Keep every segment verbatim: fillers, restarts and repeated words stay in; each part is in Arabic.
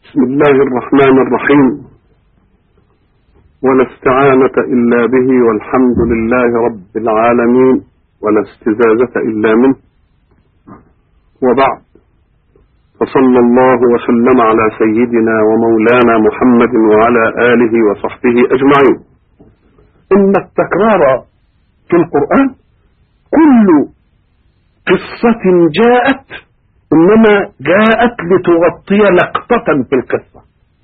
بسم الله الرحمن الرحيم، ولا استعانة إلا به، والحمد لله رب العالمين، ولا استزادة إلا منه. وبعد، فصلى الله وسلم على سيدنا ومولانا محمد وعلى آله وصحبه أجمعين. إن التكرار في القرآن كل قصة جاءت إنما جاءت لتغطي لقطة في القصة،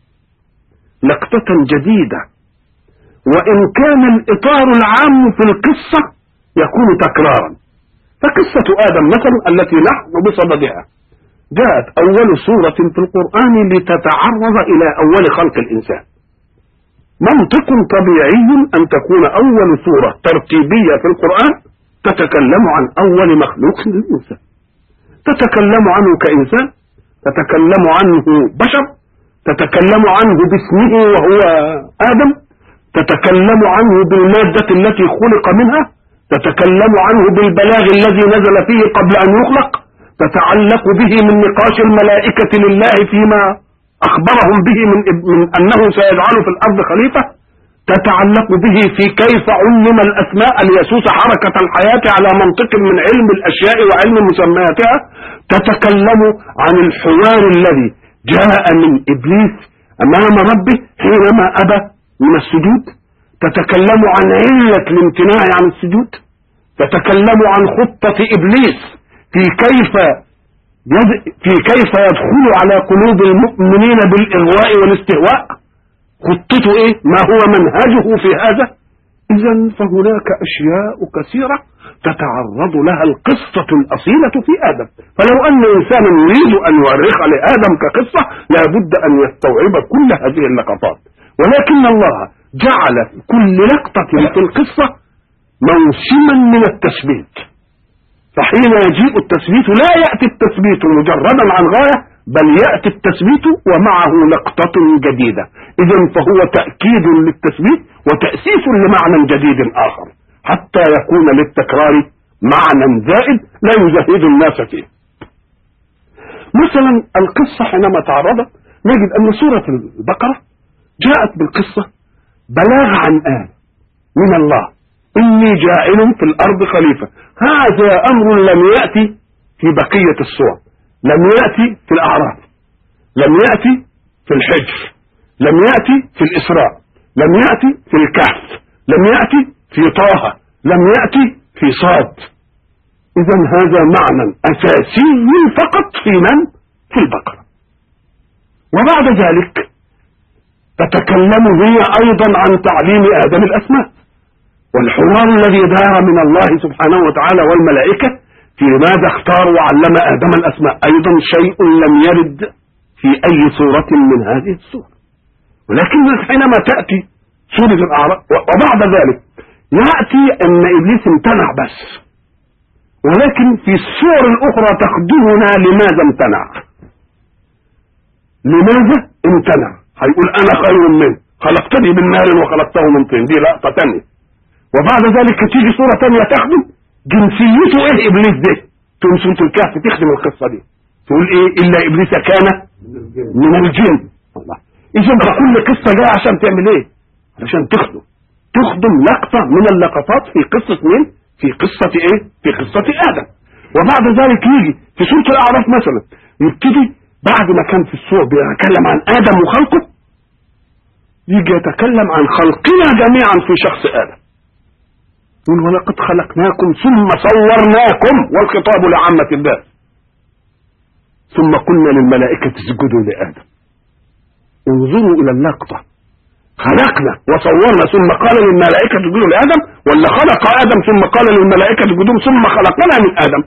لقطة جديدة، وإن كان الإطار العام في القصة يكون تكرارا. فقصة آدم مثلا التي نحن بصددها جاءت أول سورة في القرآن لتتعرض إلى أول خلق الإنسان. منطق طبيعي أن تكون أول سورة ترتيبية في القرآن تتكلم عن أول مخلوق للإنسان، تتكلم عنه كإنسان، تتكلم عنه بشر، تتكلم عنه باسمه وهو آدم، تتكلم عنه بالمادة التي خلق منها، تتكلم عنه بالبلاغ الذي نزل فيه قبل أن يخلق، تتعلق به من نقاش الملائكة لله فيما أخبرهم به من, من أنه سيجعل في الأرض خليفة، تتعلق به في كيف علم الأسماء ليسوس حركة الحياة على منطق من علم الأشياء وعلم مسمياتها، تتكلم عن الحوار الذي جاء من إبليس أمام ربه حينما أبى من السجود، تتكلم عن علة الامتناع عن السجود، تتكلم عن خطة إبليس في كيف يد... في كيف يدخل على قلوب المؤمنين بالإغواء والاستهواء، خطته إيه؟ ما هو منهجه في هذا؟ إذن فهناك أشياء كثيرة تتعرض لها القصة الأصيلة في آدم. فلو أن إنسانا يريد أن يؤرخ لآدم كقصة لابد أن يستوعب كل هذه اللقطات، ولكن الله جعل كل لقطة في القصة موسما من التثبيت. فحين يجيء التثبيت لا يأتي التثبيت مجردا عن غاية، بل يأتي التثبيت ومعه لقطة جديدة. إذن فهو تأكيد للتثبيت وتأسيس لمعنى جديد آخر، حتى يكون للتكرار معنى زائد لا يزهد الناس فيه. مثلا القصة حينما تعرضت نجد أن سورة البقرة جاءت بالقصة بلاغ عن آل من الله، إني جاعل في الأرض خليفة. هذا أمر لم يأتي في بقية السور، لم يأتي في الأعراف، لم يأتي في الحجر، لم يأتي في الإسراء، لم يأتي في الكهف، لم يأتي في طه، لم يأتي في صاد. إذن هذا معنى أساسي فقط في من؟ في البقرة. وبعد ذلك تتكلم هي أيضا عن تعليم آدم الأسماء، والحوار الذي دار من الله سبحانه وتعالى والملائكة في ماذا اختار وعلم آدم الأسماء، أيضا شيء لم يرد في أي سورة من هذه السور. ولكن حينما تأتي سورة الأعراف وبعد ذلك يأتي أن إبليس امتنع بس، ولكن في السور الأخرى تخدمنا لماذا امتنع، لماذا امتنع. هيقول أنا خير منه، خلقتني من نار وخلقته من طين، دي لقطة تانية. وبعد ذلك تيجي سورة تانية تخدم جنسيته ايه إبليس ده، تقوم سورة الكهف تخدم القصة دي تقول ايه؟ إلا إبليس كان من الجن. الله، إذن كل قصة جاية عشان تعمل ايه؟ عشان تخدم تخدم لقطة من اللقطات في قصة مين؟ في قصة ايه؟ في قصة آدم. وبعد ذلك يجي في سورة الأعراف مثلا يبتدي بعد ما كان في السورة بيتكلم عن آدم وخلقه، يجي يتكلم عن خلقنا جميعا في شخص آدم. يقول ولقد خلقناكم ثم صورناكم، والخطاب لعامة الناس، ثم قلنا للملائكة اسجدوا لآدم. انظروا إلى اللقطة، خلقنا وصورنا ثم قال للملائكة اسجدوا لآدم، ولا خلق آدم ثم قال للملائكة اسجدوا ثم خلقنا من آدم؟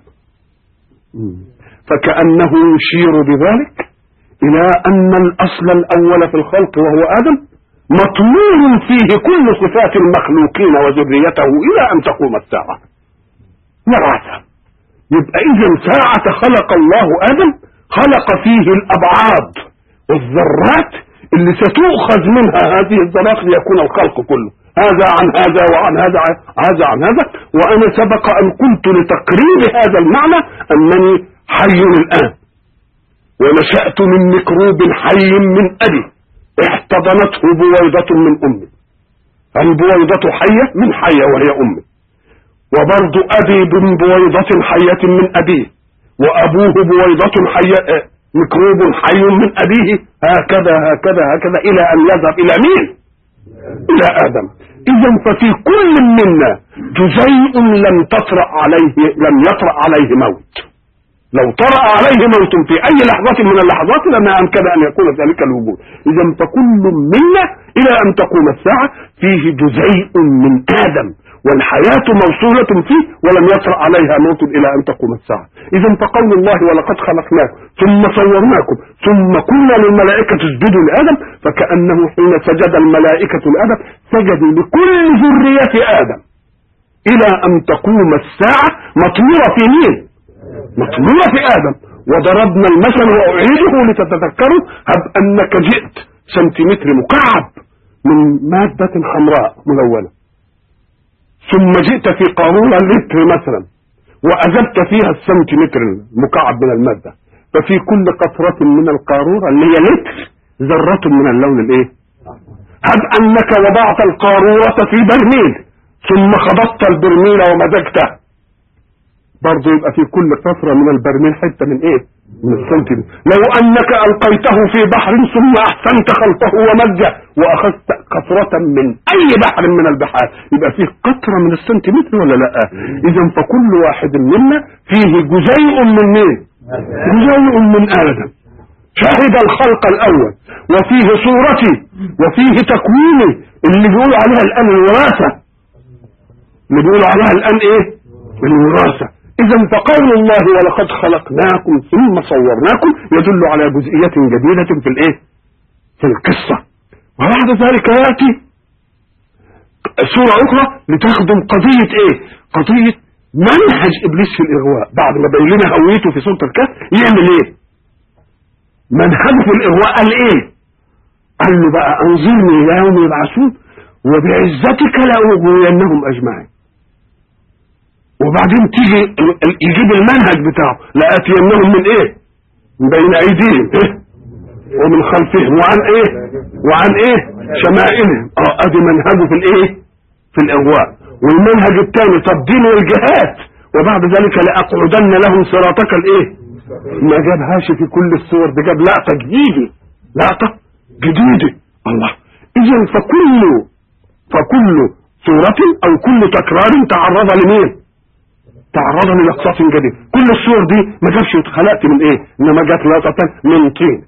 فكأنه يشير بذلك إلى أن الأصل الأول في الخلق وهو آدم مطمور فيه كل صفات المخلوقين وذريته إلى أن تقوم الساعة. مرعتا يبقى إذن ساعة خلق الله آدم خلق فيه الأبعاد والذرات اللي ستؤخذ منها هذه الذرات ليكون الخلق كله، هذا عن هذا وعن هذا هذا عن هذا. وأنا سبق أن قلت لتقرير هذا المعنى أنني حي الآن، ونشأت من ميكروب حي من أبي احتضنته بويضة من أمي. البويضة حية من حية وهي أمي، وبرضو أبي من بويضة حية من أبيه، وأبوه بويضة حية ميكروب حي من أبيه، هكذا هكذا هكذا إلى أن يذهب إلى مين؟ إلى آدم. إذا ففي كل منا جزيء لم تطرأ عليه لم يطرأ عليه موت. لو طرأ عليه موت في أي لحظة من اللحظات لما أمكن أن يكون ذلك الوجود. إذا فكل منا إلى أن تقوم الساعة فيه جزيء من آدم، والحياة موصولة فيه ولم يطرأ عليها موت إلى أن تقوم الساعة. إذا فقول الله ولقد خلقناكم ثم صورناكم ثم قلنا للملائكة اسجدوا لآدم، فكأنه حين سجد الملائكة لآدم سجدوا لكل ذرية آدم إلى أن تقوم الساعة مطمورة في مين؟ مطمورة في آدم. وضربنا المثل وأعيده لتتذكروا، هب أنك جئت سنتيمتر مكعب من مادة حمراء ملونة، ثم جئت في قارورة لتر مثلا وأزدت فيها السنتيمتر المكعب من المادة، ففي كل قطرة من القارورة اللي هي لتر ذرة من اللون الايه؟ هب أنك وضعت القارورة في برميل ثم خبطت البرميل ومزجته، برضه يبقى في كل قطرة من البرميل حتة من ايه؟ من السنتيمتر. لو انك القيته في بحر ثم احسنت خلطه ومجه واخذت قطرة من اي بحر من البحار، يبقى فيه قطرة من السنتيمتر ولا لا؟ اذا فكل واحد منا فيه جزيء من مين؟ جزيء من آدم. شهد الخلق الاول وفيه صورتي وفيه تكويني اللي بيقولوا عليها الان الوراثة، اللي بيقولوا عليها الان ايه؟ الوراثة. إذا فقول الله ولقد خلقناكم ثم صورناكم يدل على جزئية جديدة في الايه؟ في القصة. وبعد ذلك يأتي سورة أخرى لتخدم قضية ايه؟ قضية منهج إبليس في الإغواء. بعد ما بين لنا هويته في سورة الكهف يعمل ايه؟ منهجه في الإغواء قال ايه؟ قال له بقى أنظرني إلى يوم يبعثون وبعزتك لأغوينهم أجمعين. وبعدين تيجي يجيب المنهج بتاعه لآتينهم من ايه؟ من بين ايديهم ايه؟ ومن خلفهم وعن ايه؟ وعن ايه؟ شمائلهم. اه ادي منهجه في الايه؟ في الاغواء. والمنهج الثاني تبديل والجهاد، وبعد ذلك لأقعدن لهم صراطك الايه؟ ما جابهاش في كل الصور، ده جاب لقطة جديدة، لقطة جديدة. الله. اذا فكل فكل صورة او كل تكرار تعرض لمين؟ تعرض للقصاص جديد. كل الصور دي ما جابش اتخلقت من ايه؟ انما جات لقطة من طين،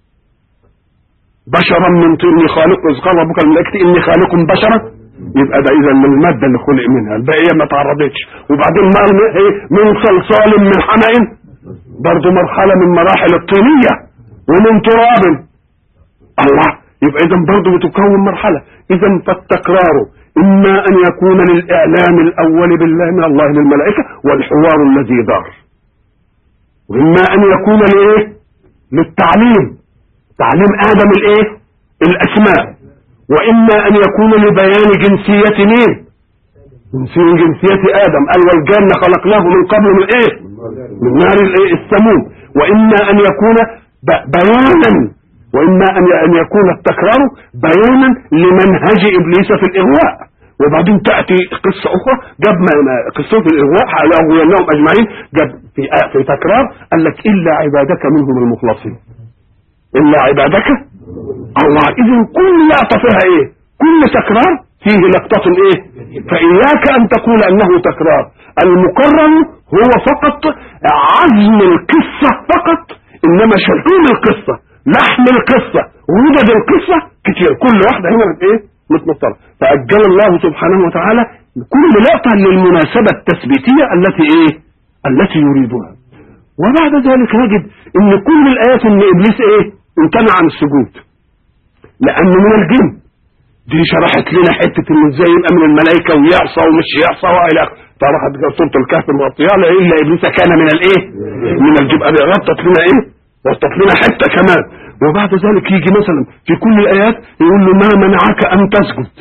بشرا من طين خالق. اذ قال ربك الملائكة اني خالق بشرا، يبقى ده اذا من المادة اللي خلق منها، الباقية ما تعرضتش. وبعدين ما ايه؟ من صلصال من حمأ، برضو مرحلة من مراحل الطينية، ومن تراب. الله. يبقى اذا برضو بتكون مرحلة. اذا فالتكرار إما أن يكون للإعلام الأول بالله من الله للملائكة والحوار الذي دار، وإما أن يكون لإيه؟ للتعليم، تعليم آدم الإيه؟ الأسماء، وإما أن يكون لبيان جنسية مين؟ جنسية جنسية آدم. قال والجن خلقناه من قبل من إيه؟ من نار الإيه؟ السموم. وإما أن يكون بيانا، وإما أن يكون التكرار بيانا لمنهج إبليس في الإغواء. وبعدين تأتي قصة أخرى جاب قصة في الإغواء على أغوينهم أجمعين، جاب في في تكرار قال لك إلا عبادك منهم المخلصين، إلا عبادك. الله. إذن كل لقطة فيها إيه؟ كل تكرار فيه لقطة إيه؟ فإياك أن تقول أنه تكرار. المكرر هو فقط عزم القصة فقط، إنما شحوم القصة، لحم القصة، وجد القصة كتير، كل واحدة هنا ايه؟ متمطرة. فأجل الله سبحانه وتعالى كل لقطة للمناسبة التثبيتية التي ايه؟ التي يريدها. وبعد ذلك نجد ان كل الآيات ان إبليس ايه؟ امتنع عن السجود لأنه من الجن. دي شرحت لنا حتة انه ازاي يبقى من الملائكة ويعصى ومش يعصى وإلى آخره. فراحت سورة الكهف مغطية إلا إبليس كان من الايه؟ من الجبال. غطت لنا ايه؟ وصلت لنا حتة كمان. وبعد ذلك يجي مثلا في كل الآيات يقول له ما منعك أن تسجد،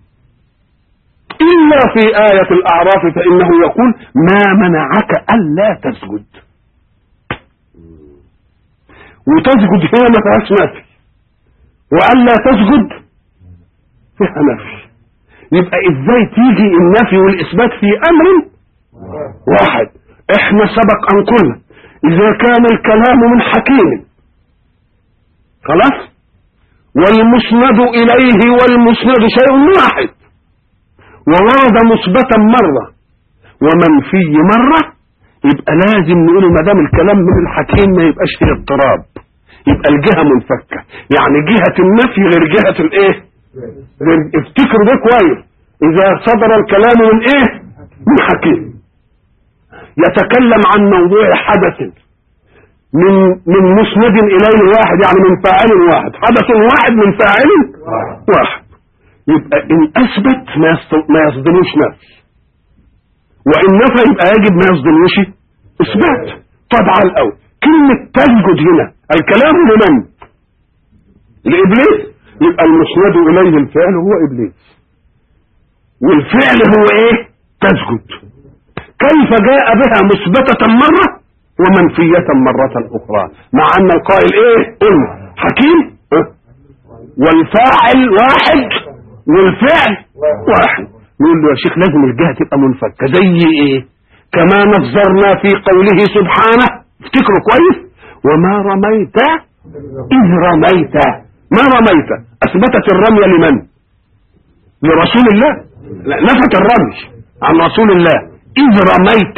إلا في آية الأعراف فإنه يقول ما منعك ألا تسجد. وتسجد هنا ما فيهاش نفي، وأن لا تسجد فيها نفي. يبقى ازاي تيجي النفي والإثبات في أمر واحد؟ احنا سبق أن قلنا إذا كان الكلام من حكيم خلاص، والمسند إليه والمسند شيء واحد، وورد مثبتا مرة ومنفي مرة، يبقى لازم نقول ما دام الكلام من الحكيم ما يبقاش فيه اضطراب، يبقى الجهة منفكة. يعني جهة النفي غير جهة الايه، غير. افتكروا ده كويس، اذا صدر الكلام من ايه؟ من حكيم يتكلم عن موضوع حدث من من مسند اليه واحد، يعني من فاعل واحد، حدث واحد من فاعل واحد، يبقى ان اثبت ما يصدموش نفي، وان نفى يبقى يجب ما يصدموش اثبات. طبعا الاول كلمة تسجد هنا الكلام لمن؟ لابليس، يبقى المسند اليه الفعل هو ابليس، والفعل هو ايه؟ تسجد. كيف جاء بها مثبتة مرة ومنفية مرة اخرى، مع ان القائل ايه؟ قلنا حكيم والفاعل واحد والفعل واحد. نقول له يا شيخ لازم الجهة تبقى منفكة. زي ايه؟ كما نظرنا في قوله سبحانه، افتكروا كويس، وما رميت اذ رميت. ما رميت اثبتت الرمي لمن؟ لرسول الله، لا نفت الرمي عن رسول الله. اذ رميت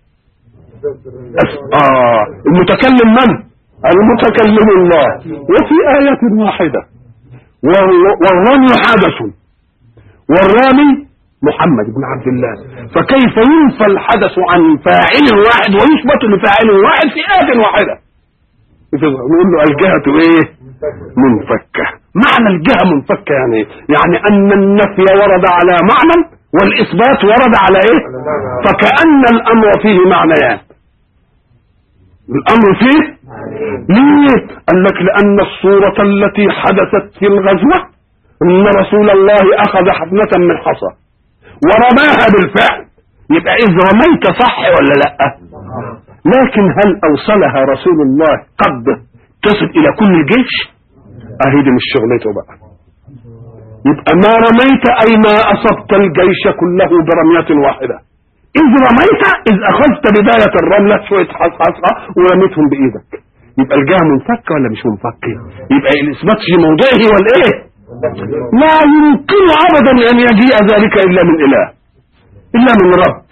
اه المتكلم من؟ المتكلم الله. وفي آية واحدة والرمي حدث والرامي محمد بن عبد الله، فكيف ينفى الحدث عن فاعل واحد ويثبت لفاعل واحد في آية واحدة؟ نقول له الجهة ايه؟ منفكة. معنى الجهة منفكة يعني يعني ان النفي ورد على معنى والاثبات ورد على ايه؟ فكأن الامر فيه معنيان. الامر فيه ليه؟ قال لك لان الصورة التي حدثت في الغزوة ان رسول الله اخذ حفنة من حصى ورماها بالفعل، يبقى اذ رميت صح ولا لا؟ لكن هل اوصلها رسول الله قد تصل الى كل الجيش؟ اهي دي مش شغلته بقى. يبقى ما رميت اي ما اصبت الجيش كله برمية واحدة. اذ رميت اذ اخذت بداية الرملة شوية حصحصة ورميتهم بايدك. يبقى الجهة منفكة ولا مش منفكة؟ يبقى الاثبات في موضعه والايه؟ لا يمكن ابدا ان يجيء ذلك الا من اله، الا من رب.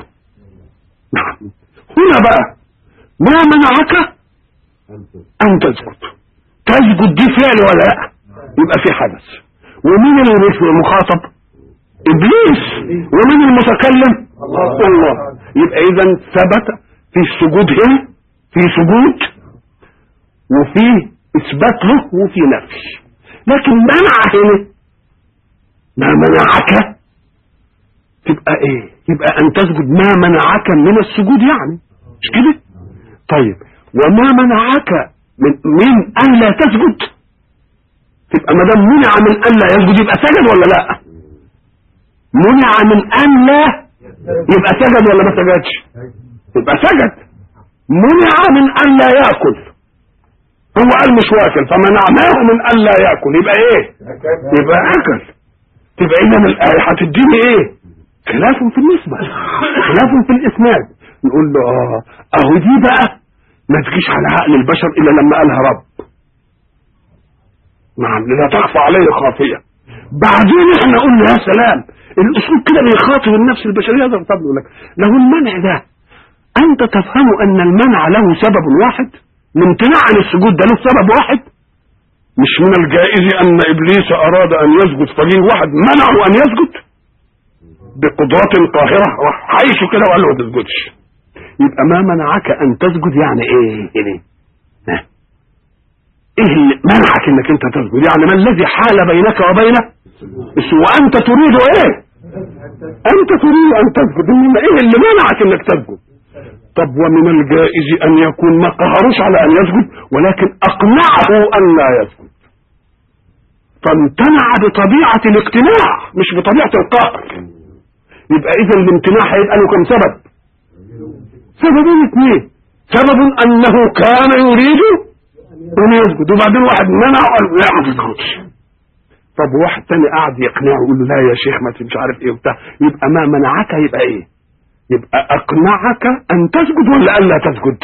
هنا بقى ما منعك ان تسجد؟ تسجد دي فعل ولا لا؟ يبقى في حدث. ومين المخاطب؟ ابليس. ومين المتكلم؟ الله. يبقى اذا ثبت في السجود هنا في سجود وفي اثبات له وفي نفي. لكن منع هنا ما منعك تبقى ايه؟ يبقى ان تسجد ما منعك من السجود، يعني مش كده؟ طيب وما منعك من من ان لا تسجد، تبقى ما دام منع من ان لا يسجد يبقى سجد ولا لا؟ منع من ان لا يبقى سجد ولا ما سجدش؟ يبقى سجد. منع من ان لا ياكل، هو قال مش واكل فمنعناه من ان لا ياكل، يبقى ايه؟ يبقى اكل. تبقى اذا الايه هتديني ايه؟ خلاف في النسبه، خلاف في الاسناد. نقول له اه اهو دي بقى ما تجيش على عقل البشر الا لما قالها رب. نعم لا تخفى عليه خافيه. بعدين احنا قلنا يا سلام الاسلوب كده بيخاطب النفس البشريه. ده طب يقول لك له المنع ده انت تفهم ان المنع له سبب واحد، الامتناع عن السجود ده له سبب واحد. مش من الجائز ان ابليس اراد ان يسجد فجيه واحد منعه ان يسجد بقدرات قاهره حيث كده وقال له ما تسجدش. يبقى ما منعك ان تسجد يعني ايه؟ ايه ايه اللي منعك انك انت تسجد؟ يعني ما الذي حال بينك وبينه؟ وانت تريد ايه؟ انت تريد ان تسجد، انما ايه اللي منعك انك تسجد؟ طب ومن الجائز ان يكون ما قهروش على ان يسجد ولكن اقنعه ان لا يسجد، فامتنع بطبيعة الاقتناع مش بطبيعة القهر. يبقى اذا الامتناع هيبقى له كم سبب؟ سببين اثنين. سبب انه كان يريد وما يسجد، وبعدين واحد منع وقال لا ما تسجدش. طب واحد تاني قاعد يقنعه يقول له لا يا شيخ ما مش عارف ايه وبتاع، يبقى ما منعك يبقى ايه؟ يبقى اقنعك ان تسجد ولا الا تسجد؟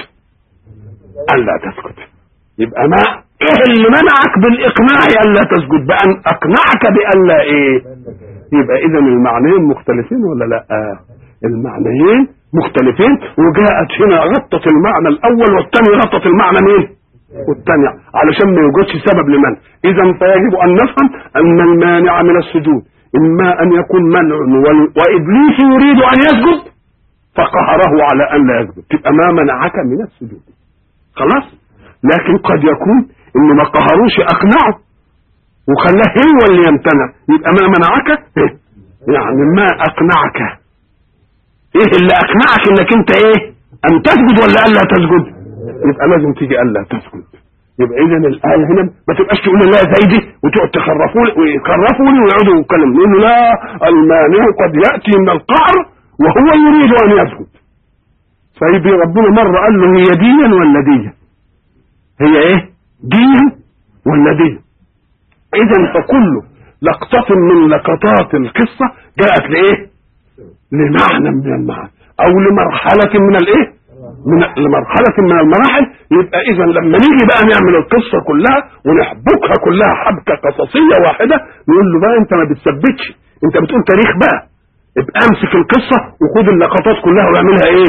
الا تسجد. يبقى ما ايه اللي منعك بالاقناع الا تسجد؟ بان اقنعك بالا ايه؟ يبقى اذا المعنيين مختلفين ولا لا؟ المعنيين مختلفين، وجاءت هنا غطت المعنى الاول والثاني غطت المعنى مين والثاني علشان ما يوجدش سبب لمنع. اذا فيجب ان نفهم ان المانع من السجود اما ان يكون منع وابليس يريد ان يسجد فقهره على ان لا يسجد، تبقى ما منعك من السجود خلاص. لكن قد يكون انه ما قهروش اقنعه وخلاه هو اللي يمتنع، يبقى ما منعك يعني ما اقنعك. ايه اللي اقنعك انك انت ايه ان تسجد ولا الا تسجد؟ يبقى لازم تيجي الا تسجد. يبقى اذا الايه هنا ما تبقاش تقول لا زي دي وتقعد تخرفوا ويخرفوني ويقعدوا يتكلموا يقولوا لا المانع قد ياتي من القهر وهو يريد ان يسجد. فيبي ربنا مره قال له هي ديا ولا ديا؟ هي ايه؟ ديا ولا ديا؟ اذا فكل لقطه من لقطات القصه جاءت لايه؟ لمعنى من المعنى او لمرحله من الايه؟ من لمرحله من المراحل. يبقى اذا لما نيجي بقى نعمل القصه كلها ونحبكها كلها حبكه قصصيه واحده نقول له بقى انت ما بتثبتش، انت بتقول تاريخ بقى، ابقى امسك القصه وخد اللقطات كلها واعملها ايه؟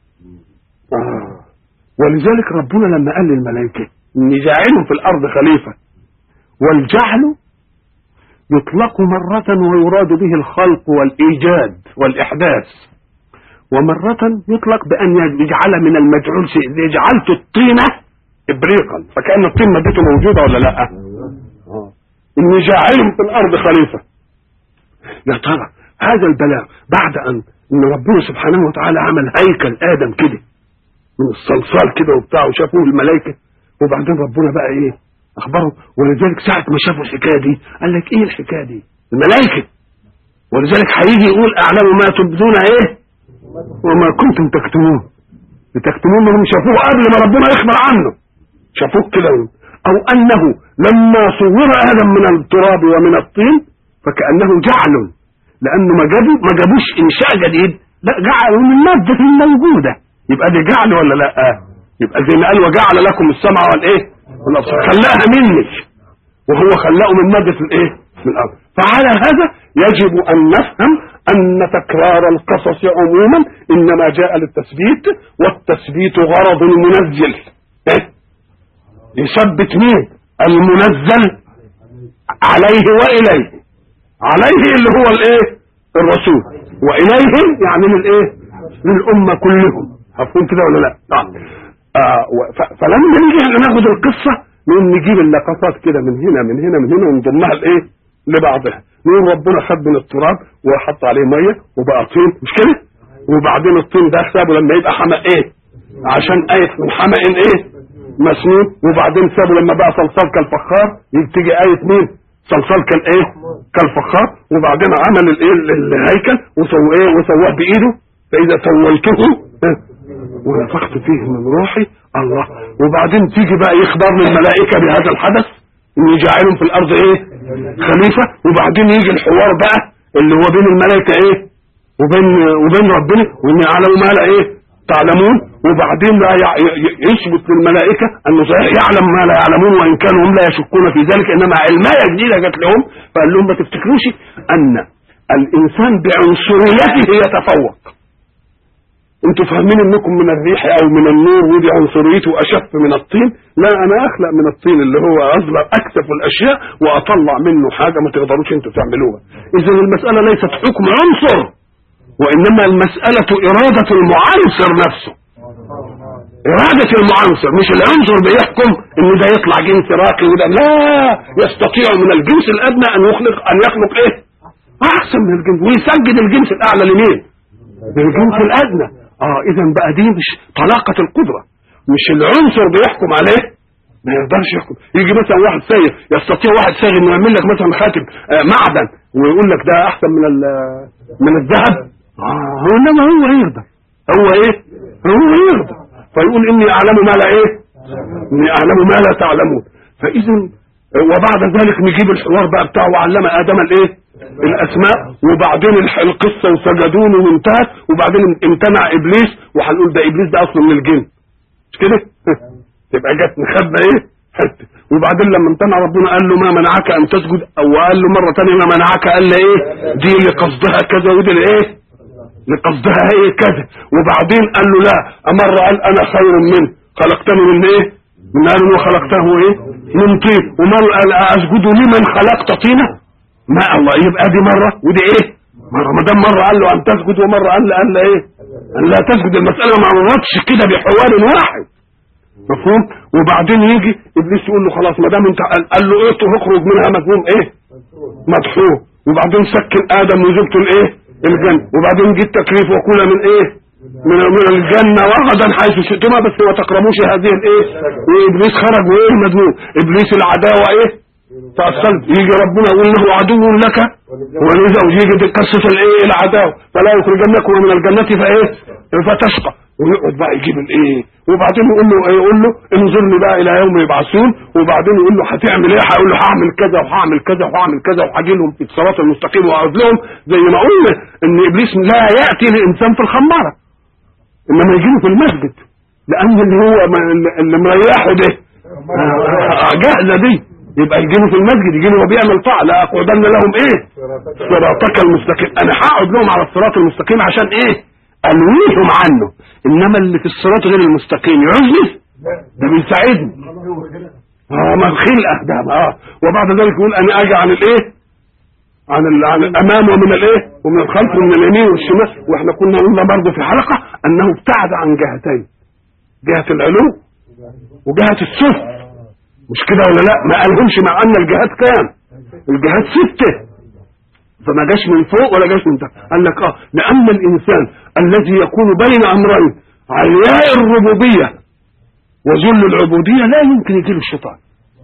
آه. ولذلك ربنا لما قال للملائكه اني جاعل في الارض خليفه، والجعل يطلق مرة ويراد به الخلق والإيجاد والإحداث، ومرة يطلق بأن يجعل من المجعول شيء. جعلت الطينة إبريقا فكأن الطين مادته موجودة ولا لا؟ آه. إني جاعل في الأرض خليفة. يا ترى هذا البلاغ بعد أن إن ربنا سبحانه وتعالى عمل هيكل آدم كده من الصلصال كده وبتاع وشافوه الملائكة، وبعدين ربنا بقى إيه؟ أخبره. ولذلك ساعة ما شافوا الحكاية دي قال لك إيه الحكاية دي؟ الملائكة. ولذلك هيجي يقول أعلم ما تبدون إيه وما كنتم تكتمون. تكتمون هم شافوه قبل ما ربنا يخبر عنه، شافوه كده. أو أنه لما صور آدم من التراب ومن الطين فكأنه جعل، لأنه ما جابوا ما جابوش إنشاء جديد، لا جعلوا من مادة موجودة. يبقى دي جعل ولا لا؟ يبقى زي ما قال وجعل لكم السمع والإيه خلاها مني، وهو خلقه من مادة الايه من الارض. فعلى هذا يجب ان نفهم ان تكرار القصص عموما انما جاء للتثبيت، والتثبيت غرض المنزل إيه؟ يثبت مين؟ المنزل عليه واليه. عليه اللي هو الايه الرسول، واليه يعني للايه للامه كلهم. مفهوم كده ولا لا؟ آه. آه فلما نيجي ناخد القصة نقول نجيب اللقطات كده من هنا من هنا من هنا ونضمها لايه لبعضها. نقول ربنا خد من التراب وحط عليه ميه وبقى طين مش كده، وبعدين الطين ده سابه لما يبقى حمأ ايه عشان ايه من حمأ ايه مسنون، وبعدين سابه لما بقى صلصال كالفخار تيجي ايه مين صلصال كالايه كالفخار، وبعدين عمل الايه الهيكل وسواه ايه وسواه بايده فاذا سويته ونفخت فيه من روحي الله. وبعدين تيجي بقى يخبر للملائكة بهذا الحدث اني جاعلهم في الارض ايه خليفة، وبعدين يجي الحوار بقى اللي هو بين الملائكة ايه وبين وبين ربنا واني اعلم ما لا ايه تعلمون. وبعدين بقى يثبت للملائكة انه يعلم ما لا يعلمون وان كانوا هم لا يشكون في ذلك، انما علماء جديدة جات لهم فقال لهم ما تفتكروش ان الانسان بعنصريته يتفوق. انتوا فاهمين انكم من الريح او من النور ودي عنصريته اشف من الطين، لا انا اخلق من الطين اللي هو اصغر اكثف الاشياء واطلع منه حاجة ما تقدروش انتوا تعملوها. اذا المسألة ليست حكم عنصر وانما المسألة ارادة المعنصر نفسه، ارادة المعنصر مش العنصر بيحكم ان ده يطلع جنس راقي وده لا، يستطيع من الجنس الادنى ان يخلق ان يخلق ايه احسن من الجنس ويسجد الجنس الاعلى لمين للجنس الادنى. اه اذا بقى دي مش طلاقة القدرة، مش العنصر بيحكم عليه ما يقدرش يحكم. يجي مثلا واحد سايق يستطيع واحد سايق انه يعمل لك مثلا خاتم آه معدن ويقول لك ده احسن من من الذهب، اه انما هو يقدر هو ايه هو يقدر فيقول اني اعلم ما لا ايه اني اعلم ما لا تعلمون. فاذا وبعد ذلك نجيب الحوار بقى بتاعه وعلم ادم الايه الاسماء، وبعدين القصه وسجدوا له وانتهت، وبعدين امتنع ابليس، وهنقول ده ابليس ده اصلا من الجن مش كده؟ تبقى جت نخبى ايه حته. وبعدين لما امتنع ربنا قال له ما منعك ان تسجد، او قال له مره ثانيه ما منعك، قال له ايه دي لقصدها كذا ودي لايه لقصدها ايه كذا. وبعدين قال له لا، امر قال انا خير منه خلقتني من ايه من نار وخلقته ايه من طين، ومر قال اسجد لمن خلقت طينه. ما الله، يبقى دي مره ودي ايه مره. ما دام مره قال له ان تسجد ومره قال له قال له ايه قال لا تسجد. المساله ما مرتش كده بحوار واحد، مفهوم؟ وبعدين يجي ابليس يقول له خلاص ما دام انت قال له ايه تخرج منها مذموم ايه مدحوه. وبعدين سكن ادم وزوجته الايه الجنه، وبعدين جه التكليف وكل من ايه من من الجنه وغدا حيث شئتما بس ما تقربوش هذه الايه. وابليس خرج وايه مذموم. ابليس العداوه ايه تأصل. يجي ربنا يقول له عدو لك ولزوج، يجي قصه الايه العداوه فلا يخرجنكم من الجنه فايه فتشقى، ويقعد بقى يجيب الايه. وبعدين يقول له يقول له انظرني بقى الى يوم يبعثون. وبعدين يقول له هتعمل ايه؟ هيقول له هعمل كذا وهعمل كذا وهعمل كذا وهاجي لهم في الصراط المستقيم واقعد لهم. زي ما قلنا ان ابليس لا ياتي لانسان في الخماره، انما يجي له في المسجد، لان اللي هو اللي مريحه ده جاهزه دي، يبقى يجي له في المسجد، يجي له وهو بيعمل طاعه. لا اقعدن لهم ايه صراطك المستقيم، انا هقعد لهم على الصراط المستقيم عشان ايه ألويهم عنه. إنما اللي في الصراط غير المستقيم يعوزني ده بيساعدني اه ما الخلقة ده اه. وبعد ذلك يقول أنا أجي عن الإيه عن, عن الأمام ومن الإيه ومن الخلف ومن اليمين والشمال. وإحنا كنا قلنا برضه في حلقة أنه ابتعد عن جهتين، جهة العلو وجهة السفل، مش كده ولا لا؟ ما قالهمش مع أن الجهات كام؟ الجهات ستة، فما جاش من فوق ولا جاش من تحت. قال لك اه لان الانسان الذي يكون بين امرين علياء الربوبيه وذل العبوديه لا يمكن يجيله الشيطان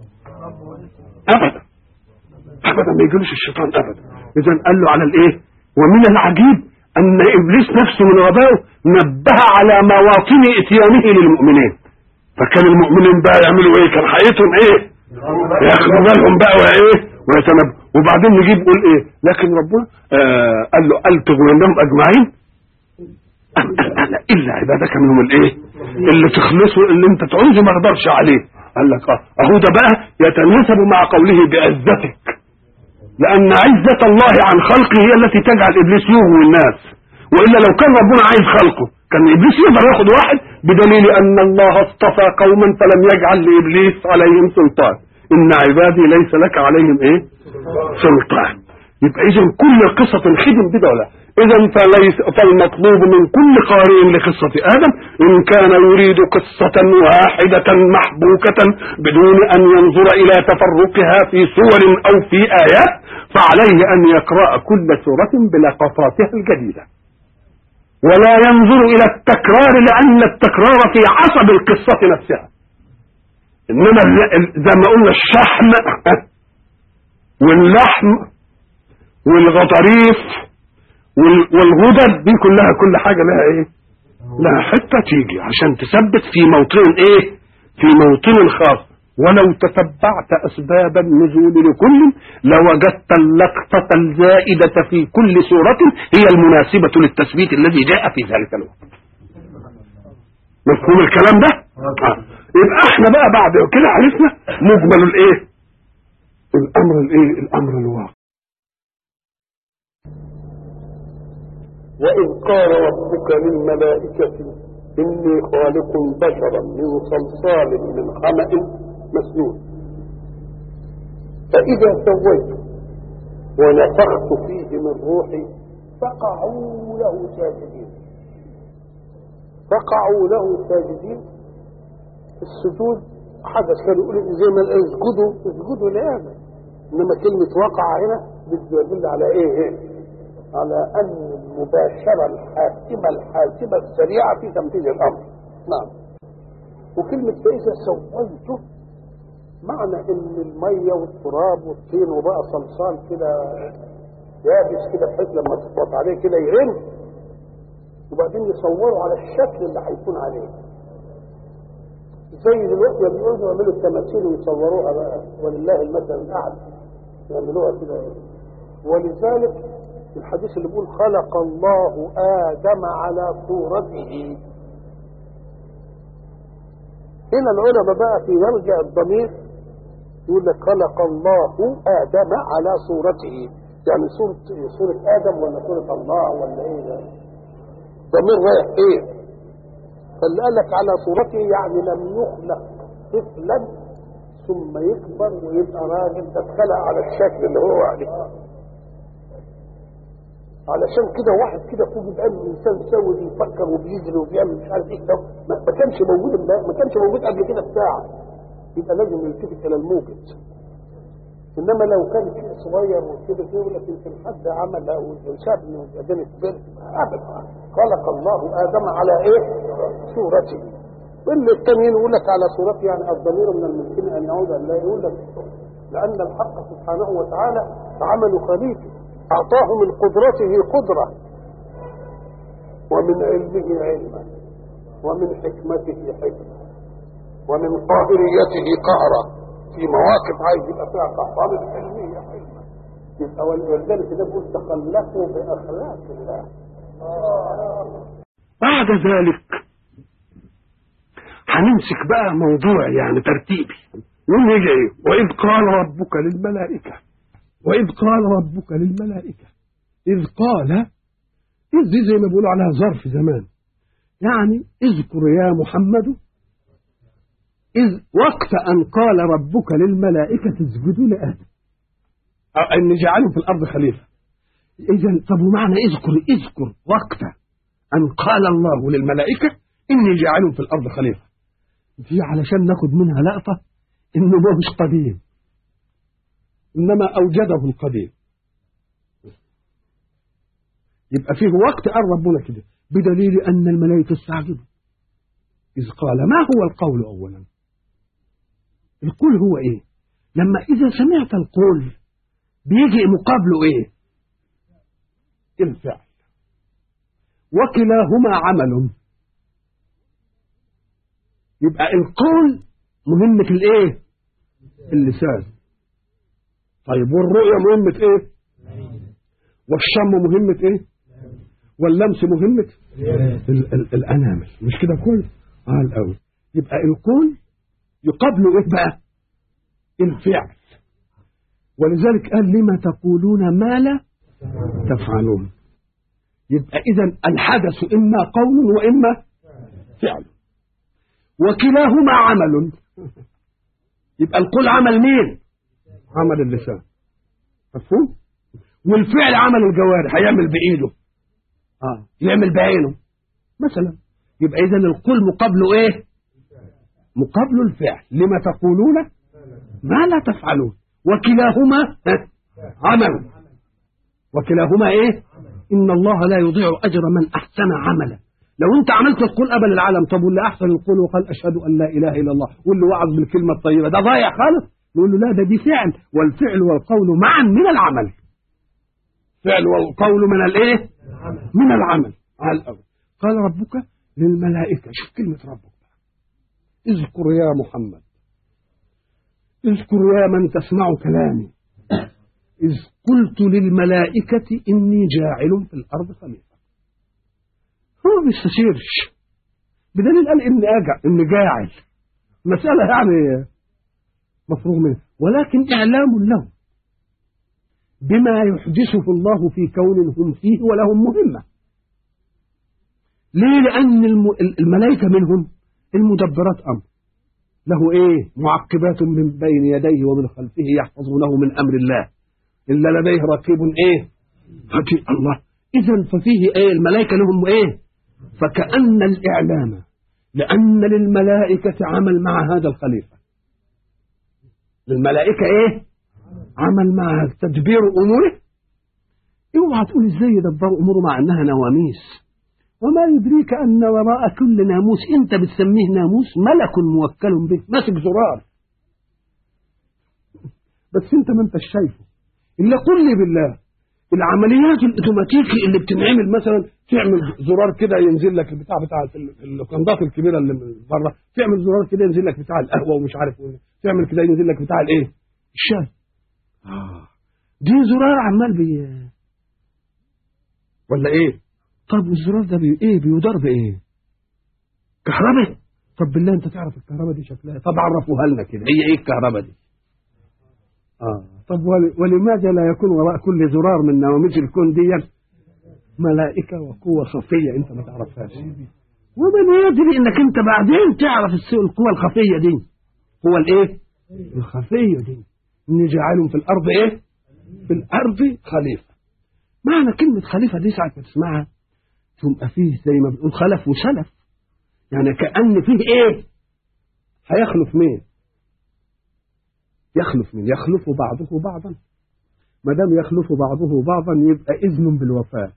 ابدا ابدا، ما يجيلوش الشيطان ابدا. اذا قال له على الايه. ومن العجيب ان ابليس نفسه من غبائه نبه على مواطن اتيانه للمؤمنين، فكان المؤمنين بقى يعملوا ايه؟ كان حقيقتهم ايه؟ ياخدوا بالهم بقى وايه ويتنبه. وبعدين نجيب يقول ايه لكن ربنا آه قال له قال تغوينهم اجمعين الا عبادك منهم الايه اللي تخلصوا اللي انت تعوزه ما اقدرش عليه. قال لك اه اهو ده بقى يتناسب مع قوله بعزتك، لان عزة الله عن خلقه هي التي تجعل ابليس يغوي الناس. والا لو كان ربنا عايز خلقه كان ابليس يقدر ياخد واحد، بدليل ان الله اصطفى قوما فلم يجعل لابليس عليهم سلطان. ان عبادي ليس لك عليهم ايه سلطان. يبقى اذا كل قصة خدم بدا ولا اذا فليس فالمطلوب من كل قارئ لقصة ادم ان كان يريد قصة واحدة محبوكة بدون ان ينظر الى تفرقها في سور او في ايات، فعليه ان يقرأ كل سورة بلقطاتها الجديدة ولا ينظر الى التكرار، لان التكرار في عصب القصة نفسها. انما زي ما قلنا الشحم واللحم والغضاريف والغدد دي كلها كل حاجة لها ايه لها حتة تيجي عشان تثبت في موطن ايه في موطن خاص. ولو تتبعت اسباب النزول لكل لوجدت اللقطة الزائدة في كل سورة هي المناسبة للتثبيت الذي جاء في ذلك الوقت. مفهوم الكلام ده؟ آه. يبقى احنا بقى بعد كده عرفنا مجمل الايه الامر الايه الامر الواقع. وإذ قال ربك للملائكة إني خالق بشرا من صلصال من حمأ مسنون فإذا سويته ونفخت فيه من روحي فقعوا له ساجدين. فقعوا له ساجدين. السجود حدث كانوا يقولوا زي ما اسجدوا اسجدوا لآدم، إنما كلمة وقع هنا بتدل على إيه هنا؟ على أن المباشرة الحاسمة الحاسمة السريعة في تنفيذ الأمر. نعم. وكلمة فإذا سويته معنى إن المية والتراب والطين وبقى صلصال كده يابس كده بحيث لما تخبط عليه كده يغن، وبعدين يصوروا على الشكل اللي هيكون عليه زي دلوقتي ما بيقولوا يعملوا التماثيل ويصوروها بقى ولله المثل الاعلى يعملوها كده. ولذلك الحديث اللي بيقول خلق الله آدم على صورته، هنا العلماء بقى في يرجع الضمير يقول لك خلق الله آدم على صورته، يعني صورة صورة آدم ولا صورة الله ولا ايه ده؟ ضمير رايح ايه؟ فاللي قال لك على صورته يعني لم يخلق طفلا ثم يكبر ويبقى راجل، ده اتخلق على الشكل اللي هو عليه. علشان كده واحد كده فوق الآن الإنسان سوي بيفكر وبيجري وبيعمل مش عارف ايه ده ما كانش موجود ما كانش موجود قبل كده بساعة، يبقى لازم يلتفت إلى الموجد. إنما لو كان شيء صغير وكده يقول لك يمكن حد عمل أو شاف إنه بعدين كبرت أبدا. خلق الله آدم على إيه؟ صورته. واللي التانيين يقول لك على صورته يعني الضمير من الممكن أن يعود أن لا يقول لك، لأن الحق سبحانه وتعالى عمل خليفة أعطاه من قدرته قدرة ومن علمه علما ومن حكمته حكمة ومن قاهريته قهرا في مواقف عايز يبقى فيها قهرة من علمه حكمة. يبقى ولذلك ده بيقول تخلقوا بأخلاق الله. بعد ذلك هنمسك بقى موضوع يعني ترتيبي ونيجي ايه وإذ قال ربك للملائكة وإذ قال ربك للملائكة إذ قال إذ دي زي ما بيقولوا عليها ظرف زمان، يعني اذكر يا محمد إذ وقت أن قال ربك للملائكة اسجدوا لآدم أن جعلوا في الأرض خليفة. إذن طب ومعنى اذكر اذكر وقت أن قال الله للملائكة إني جعلوا في الأرض خليفة، دي علشان ناخد منها لقطة إنه ما مش قديم إنما أوجده القديم. يبقى فيه وقت قال ربنا كده بدليل أن الملائكة استعجبوا إذ قال. ما هو القول أولا؟ القول هو إيه؟ لما إذا سمعت القول بيجي مقابله إيه؟ الفعل، وكلاهما عمل. يبقى القول مهمة الإيه؟ اللسان. طيب والرؤية مهمة إيه؟ والشم مهمة إيه؟ واللمس مهمة ال ال الأنامل. مش كده كل آه الأول. يبقى القول يقابله إيه بقى؟ الفعل. ولذلك قال لما تقولون ما لا تفعلون. يبقى إذن الحدث إما قول وإما فعل وكلاهما عمل. يبقى القول عمل مين؟ عمل اللسان، مفهوم؟ والفعل عمل الجوارح، هيعمل بإيده اه يعمل بعينه مثلا. يبقى إذن القول مقابله إيه؟ مقابله الفعل. لما تقولون ما لا تفعلون وكلاهما عمل وكلاهما إيه؟ إن الله لا يضيع أجر من أحسن عملا. لو أنت عملت القول قبل العالم، طب واللي أحسن القول وقال أشهد أن لا إله إلا الله واللي وعظ بالكلمة الطيبة ده ضايع خالص؟ نقول له لا، ده دي فعل، والفعل والقول معا من العمل. فعل والقول من الايه؟ من العمل. على الأول قال ربك للملائكة. شوف كلمة ربك بقى. اذكر يا محمد، اذكر يا من تسمع كلامي، إذ قلت للملائكة إني جاعل في الأرض خليفة. هو ما بيستشيرش، بدليل قال إني أجع إني جاعل، مسألة يعني مفروغ منها، ولكن إعلام له بما يحدثه الله في كون هم فيه ولهم مهمة. ليه؟ لأن الملائكة منهم المدبرات أمر، له إيه؟ معقبات من بين يديه ومن خلفه يحفظونه من أمر الله إلا لديه رقيب إيه؟ حكي الله. إذن ففيه إيه؟ الملائكة لهم إيه؟ فكأن الإعلام لأن للملائكة عمل مع هذا الخليفة. للملائكة إيه؟ عمل مع تدبير أموره. اوعى تقول إزاي يدبر أموره مع أنها نواميس، وما يدريك أن وراء كل ناموس أنت بتسميه ناموس ملك موكل به ماسك زرار، بس أنت ما أنتش شايفه. إلا قل لي بالله العمليات الاوتوماتيكي اللي بتنعمل مثلا تعمل زرار كده ينزل لك البتاع بتاع اللوكندات الكبيره اللي من بره، تعمل زرار كده ينزل لك بتاع القهوه ومش عارف ايه، تعمل كده ينزل لك بتاع الايه؟ الشاي. اه دي زرار عمال بي ولا ايه؟ طب والزرار ده بي ايه؟ بيدار بايه؟ كهرباء. طب بالله انت تعرف الكهرباء دي شكلها؟ طب عرفوها لنا كده، هي ايه الكهرباء دي؟ اه طب ولماذا لا يكون وراء كل زرار من نواميس الكون دي ملائكة وقوة خفية انت ما تعرفهاش؟ ومن يدري انك انت بعدين تعرف القوة الخفية دي، هو الايه؟ الخفية دي ان جعلهم في الارض ايه؟ في الارض خليفة. معنى كلمة خليفة دي ساعة ما تسمعها تبقى فيه زي ما بنقول خلف وسلف، يعني كأن فيه ايه؟ هيخلف مين؟ يخلف مين؟ يخلف بعضه بعضا. ما دام يخلف بعضه بعضا يبقى إذن بالوفاة،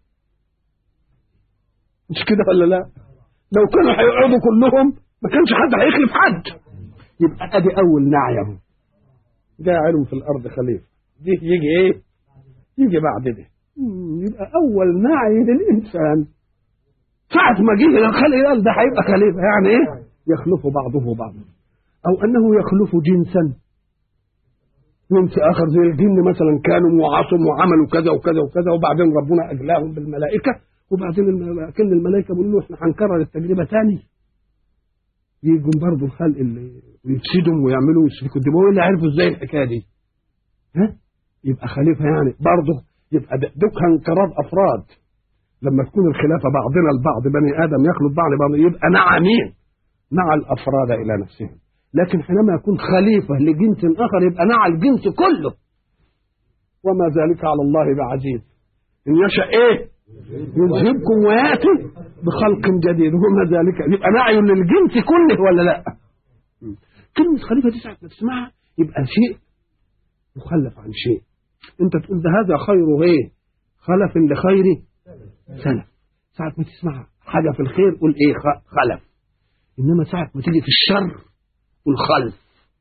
مش كده ولا لا؟ لو كانوا هيقعدوا كلهم ما كانش حد هيخلف حد. يبقى ادي اول نعيه جاعلهم في الارض خليفه، دي يجي ايه؟ يجي بعد ده يبقى اول نعي للانسان ساعة ما جه الخلق قال ده هيبقى خليفه، يعني ايه؟ يخلف بعضه بعضا، او انه يخلف جنسا جنس اخر زي الجن مثلا، كانوا وعصوا وعملوا كذا وكذا وكذا وبعدين ربنا اجلاهم بالملائكه، وبعدين كل الملائكه بيقولوا له احنا هنكرر التجربه ثاني. يجوا برضه الخلق اللي يفسدهم ويعملوا يسفكوا الدماء، اللي عرفوا ازاي الحكايه دي؟ ها؟ يبقى خليفه يعني برضه يبقى دكها انقراض افراد. لما تكون الخلافه بعضنا البعض بني ادم يخلط بعض بعض يبقى نعى مين؟ نعى الافراد الى نفسهم. لكن حينما يكون خليفه لجنس اخر يبقى نعى الجنس كله. وما ذلك على الله بعزيز، ان يشاء ايه؟ يذهبكم وياتي بخلق جديد، وما ذلك يبقى نعي للجنس كله ولا لا؟ كلمه خليفه دي ساعه ما تسمعها يبقى شيء مخلف عن شيء. انت تقول ده هذا خير ايه؟ خلف لخير سلف. ساعه ما تسمعها حاجه في الخير قول ايه؟ خلف. انما ساعه ما تيجي في الشر قول خلف.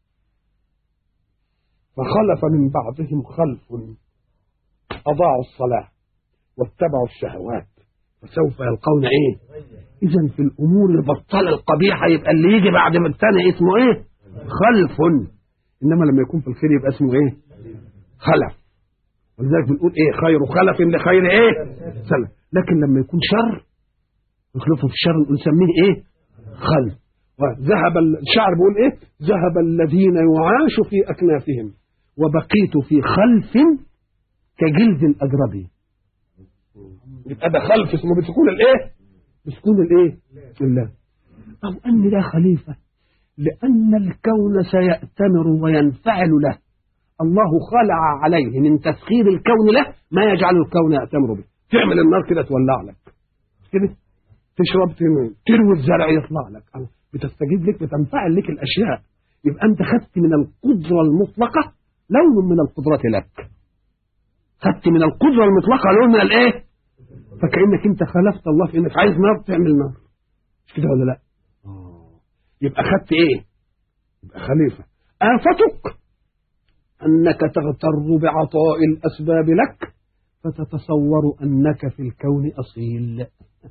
فخلف من بعضهم خلف اضاعوا الصلاه واتبعوا الشهوات فسوف يلقون ايه؟ اذا في الامور البطاله القبيحه يبقى اللي يجي بعد ما الثاني اسمه ايه؟ خلف. انما لما يكون في الخير يبقى اسمه ايه؟ خلف. ولذلك بنقول ايه؟ خير خلف لخير ايه؟ سلف. لكن لما يكون شر يخلفه في الشر نقول نسميه ايه؟ خلف. وذهب الشعر بيقول ايه؟ ذهب الذين يعاش في اكنافهم وبقيت في خلف كجلد الاجربي. يبقى ده خلف اسمه بسكون الايه؟ بسكون الايه؟ الله. او ان ده خليفه لان الكون سيأتمر وينفعل له. الله خلع عليه من تسخير الكون له ما يجعل الكون يأتمر به. تعمل النار كده تولع لك كده، تشرب تروي الزرع يطلع لك، بتستجيب لك، بتنفعل لك الاشياء. يبقى انت خدت من القدره المطلقه لون من القدره لك، خدت من القدره المطلقه لون من الايه؟ فكأنك انت خالفت الله في انك عايز نار تعمل نار، مش كده ولا لا؟ يبقى خدت ايه؟ يبقى خليفه. آفتك انك تغتر بعطاء الاسباب لك فتتصور انك في الكون اصيل،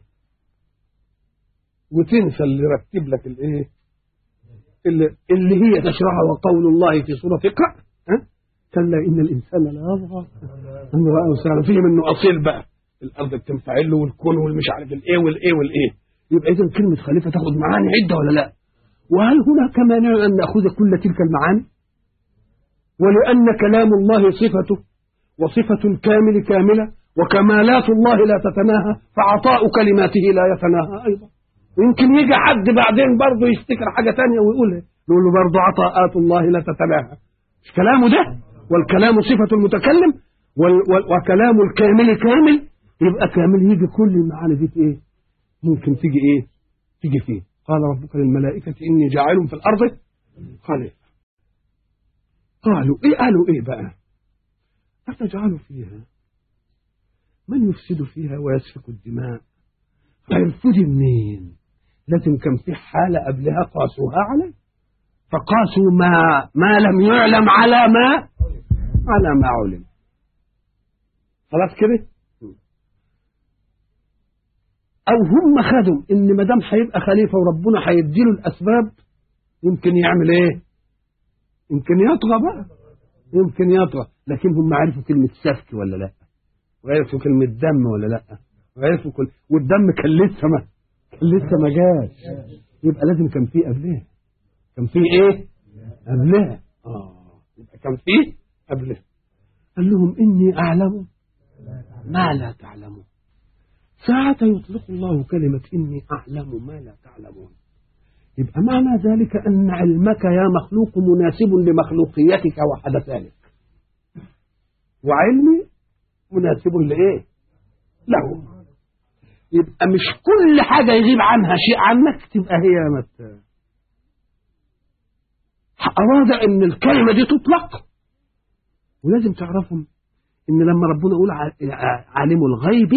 وتنسى اللي رتب لك الايه؟ اللي, اللي هي تشرحها وقول الله في سوره اقرأ ها؟ كلا ان الانسان لا يطغى ان رآه استغنى، فيه منه اصيل بقى، الارض بتنفعل له والكون والمش عارف الايه والايه والايه. يبقى اذا كلمه خليفه تاخذ معاني عده ولا لا؟ وهل هناك مانع ان ناخذ كل تلك المعاني؟ ولان كلام الله صفته وصفه الكامل كامله وكمالات الله لا تتناهى، فعطاء كلماته لا يتناهى ايضا. يمكن يجي حد بعدين برضه يفتكر حاجه ثانيه ويقولها، نقول له برضه عطاءات الله لا تتناهى. مش كلامه ده؟ والكلام صفه المتكلم وكلام الكامل كامل، يبقى كامل يجي كل المعاني دي ايه؟ ممكن تيجي ايه؟ تيجي فيه. قال ربك للملائكة إني جاعل في الأرض خليفة. قالوا إيه؟ قالوا إيه بقى؟ أتجعل فيها من يفسد فيها ويسفك الدماء؟ هيفسد منين؟ لازم كان في حالة قبلها قاسوها عليه، فقاسوا ما ما لم يعلم على ما على ما علم. خلاص كده. او هم خدوا ان ما دام هيبقى خليفه وربنا هيديله الاسباب يمكن يعمل ايه؟ يمكن يطغى بقى، يمكن يطغى. لكن هم عرفوا كلمه سفك ولا لا؟ وعرفوا كلمه دم ولا لا؟ وعرفوا كل والدم كان لسه ما كان لسه ما جاش. يبقى لازم كان فيه قبلها. كان فيه ايه؟ قبلها. اه يبقى كان فيه قبلها. قال لهم اني اعلم ما لا تعلمون. ساعة يطلق الله كلمة إني أعلم ما لا تعلمون، يبقى معنى ذلك أن علمك يا مخلوق مناسب لمخلوقيتك وحدثانك، وعلمي مناسب لإيه؟ له. يبقى مش كل حاجة يغيب عنها شيء عنك تبقى هي مت أراد أن الكلمة دي تطلق. ولازم تعرفهم إن لما ربنا يقول عالم الغيب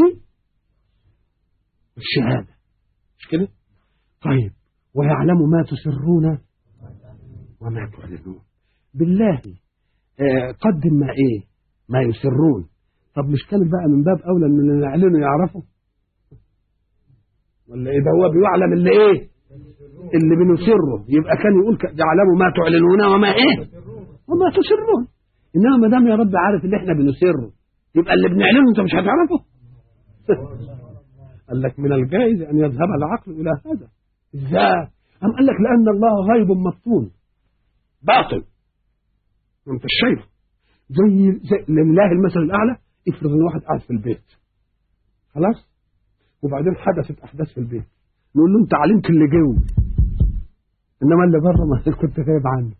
الشهادة، مش كده؟ طيب ويعلم ما تسرون وما تعلنون. بالله آه قدم ما ايه؟ ما يسرون. طب مش كان بقى من باب اولى من اللي يعلنوا يعرفوا؟ ولا ايه؟ ده هو بيعلم اللي ايه؟ اللي بنسره. يبقى كان يقول يعلم ما تعلنون وما ايه؟ وما تسرون. انما ما دام يا رب عارف اللي احنا بنسره يبقى اللي بنعلنه انت مش هتعرفه. قال لك من الجائز أن يذهب العقل إلى هذا. إزاي؟ أم قال لك لأن الله غيب مفتون باطل أنت شايفه. زي, زي لله المثل الأعلى. افرض أن واحد قاعد في البيت خلاص وبعدين حدثت أحداث في البيت، نقول له أنت علمت اللي جوه إنما اللي بره ما كنت غايب عنه.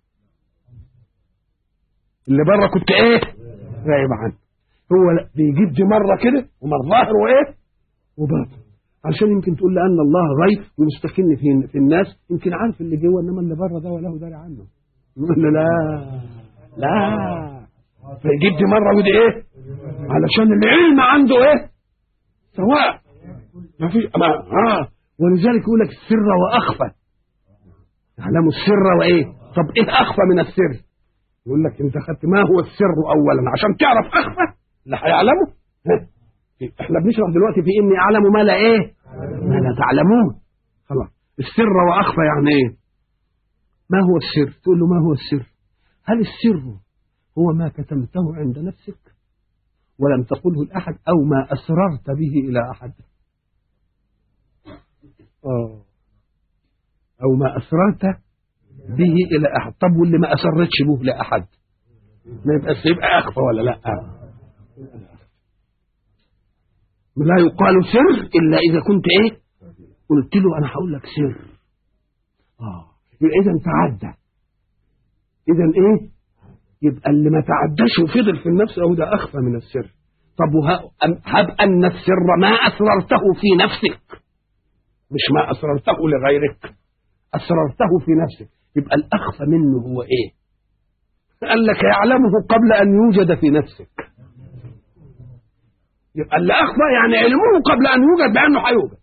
اللي بره كنت إيه؟ غايب عنه. هو بيجيب دي مرة كده ومرة ظاهر وإيه؟ وباطن، عشان يمكن تقول لأن الله غيب ومستكن في, في الناس يمكن عارف اللي جوه انما اللي بره ده وله داري عنه. يقول له لا لا فيجيب دي مره ودي ايه؟ علشان العلم عنده ايه؟ سواء ما في ما اه ولذلك يقول لك السر واخفى. يعلم السر وايه؟ طب ايه اخفى من السر؟ يقول لك انت خدت ما هو السر اولا عشان تعرف اخفى اللي هيعلمه. احنا بنشرح دلوقتي في اني اعلم ما لا ايه؟ ما لا تعلمون. خلاص السر واخفى يعني ايه؟ ما هو السر؟ تقول له ما هو السر؟ هل السر هو ما كتمته عند نفسك ولم تقله لاحد او ما اسررت به الى احد؟ اه او ما اسررت به الى احد. طب واللي ما اسرتش به لاحد ما يبقى يبقى اخفى ولا لا؟ لا يقال سر إلا إذا كنت إيه؟ قلت له أنا هقول لك سر. آه يبقى إذا تعدى. إذا إيه؟ يبقى اللي ما تعداش وفضل في النفس أو ده أخفى من السر. طب هب أن السر ما أسررته في نفسك مش ما أسررته لغيرك، أسررته في نفسك، يبقى الأخفى منه هو إيه؟ قال لك يعلمه قبل أن يوجد في نفسك. يبقى اللي أخفى يعني علمه قبل أن يوجد بأنه هيوجد.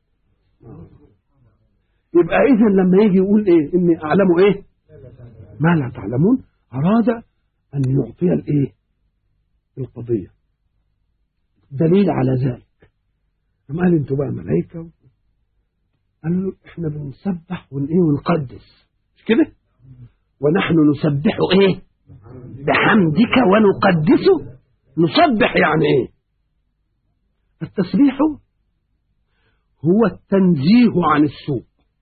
يبقى إذن لما يجي يقول إيه؟ إني أعلم إيه؟ ما لا تعلمون. أراد أن يعطي الإيه؟ القضية دليل على ذلك. أما قال أنتوا بقى ملائكة. قالوا إحنا بنسبح ونإيه ونقدس مش كده؟ ونحن نسبح إيه؟ بحمدك ونقدسه. نسبح يعني إيه؟ التسبيح هو التنزيه عن السوء.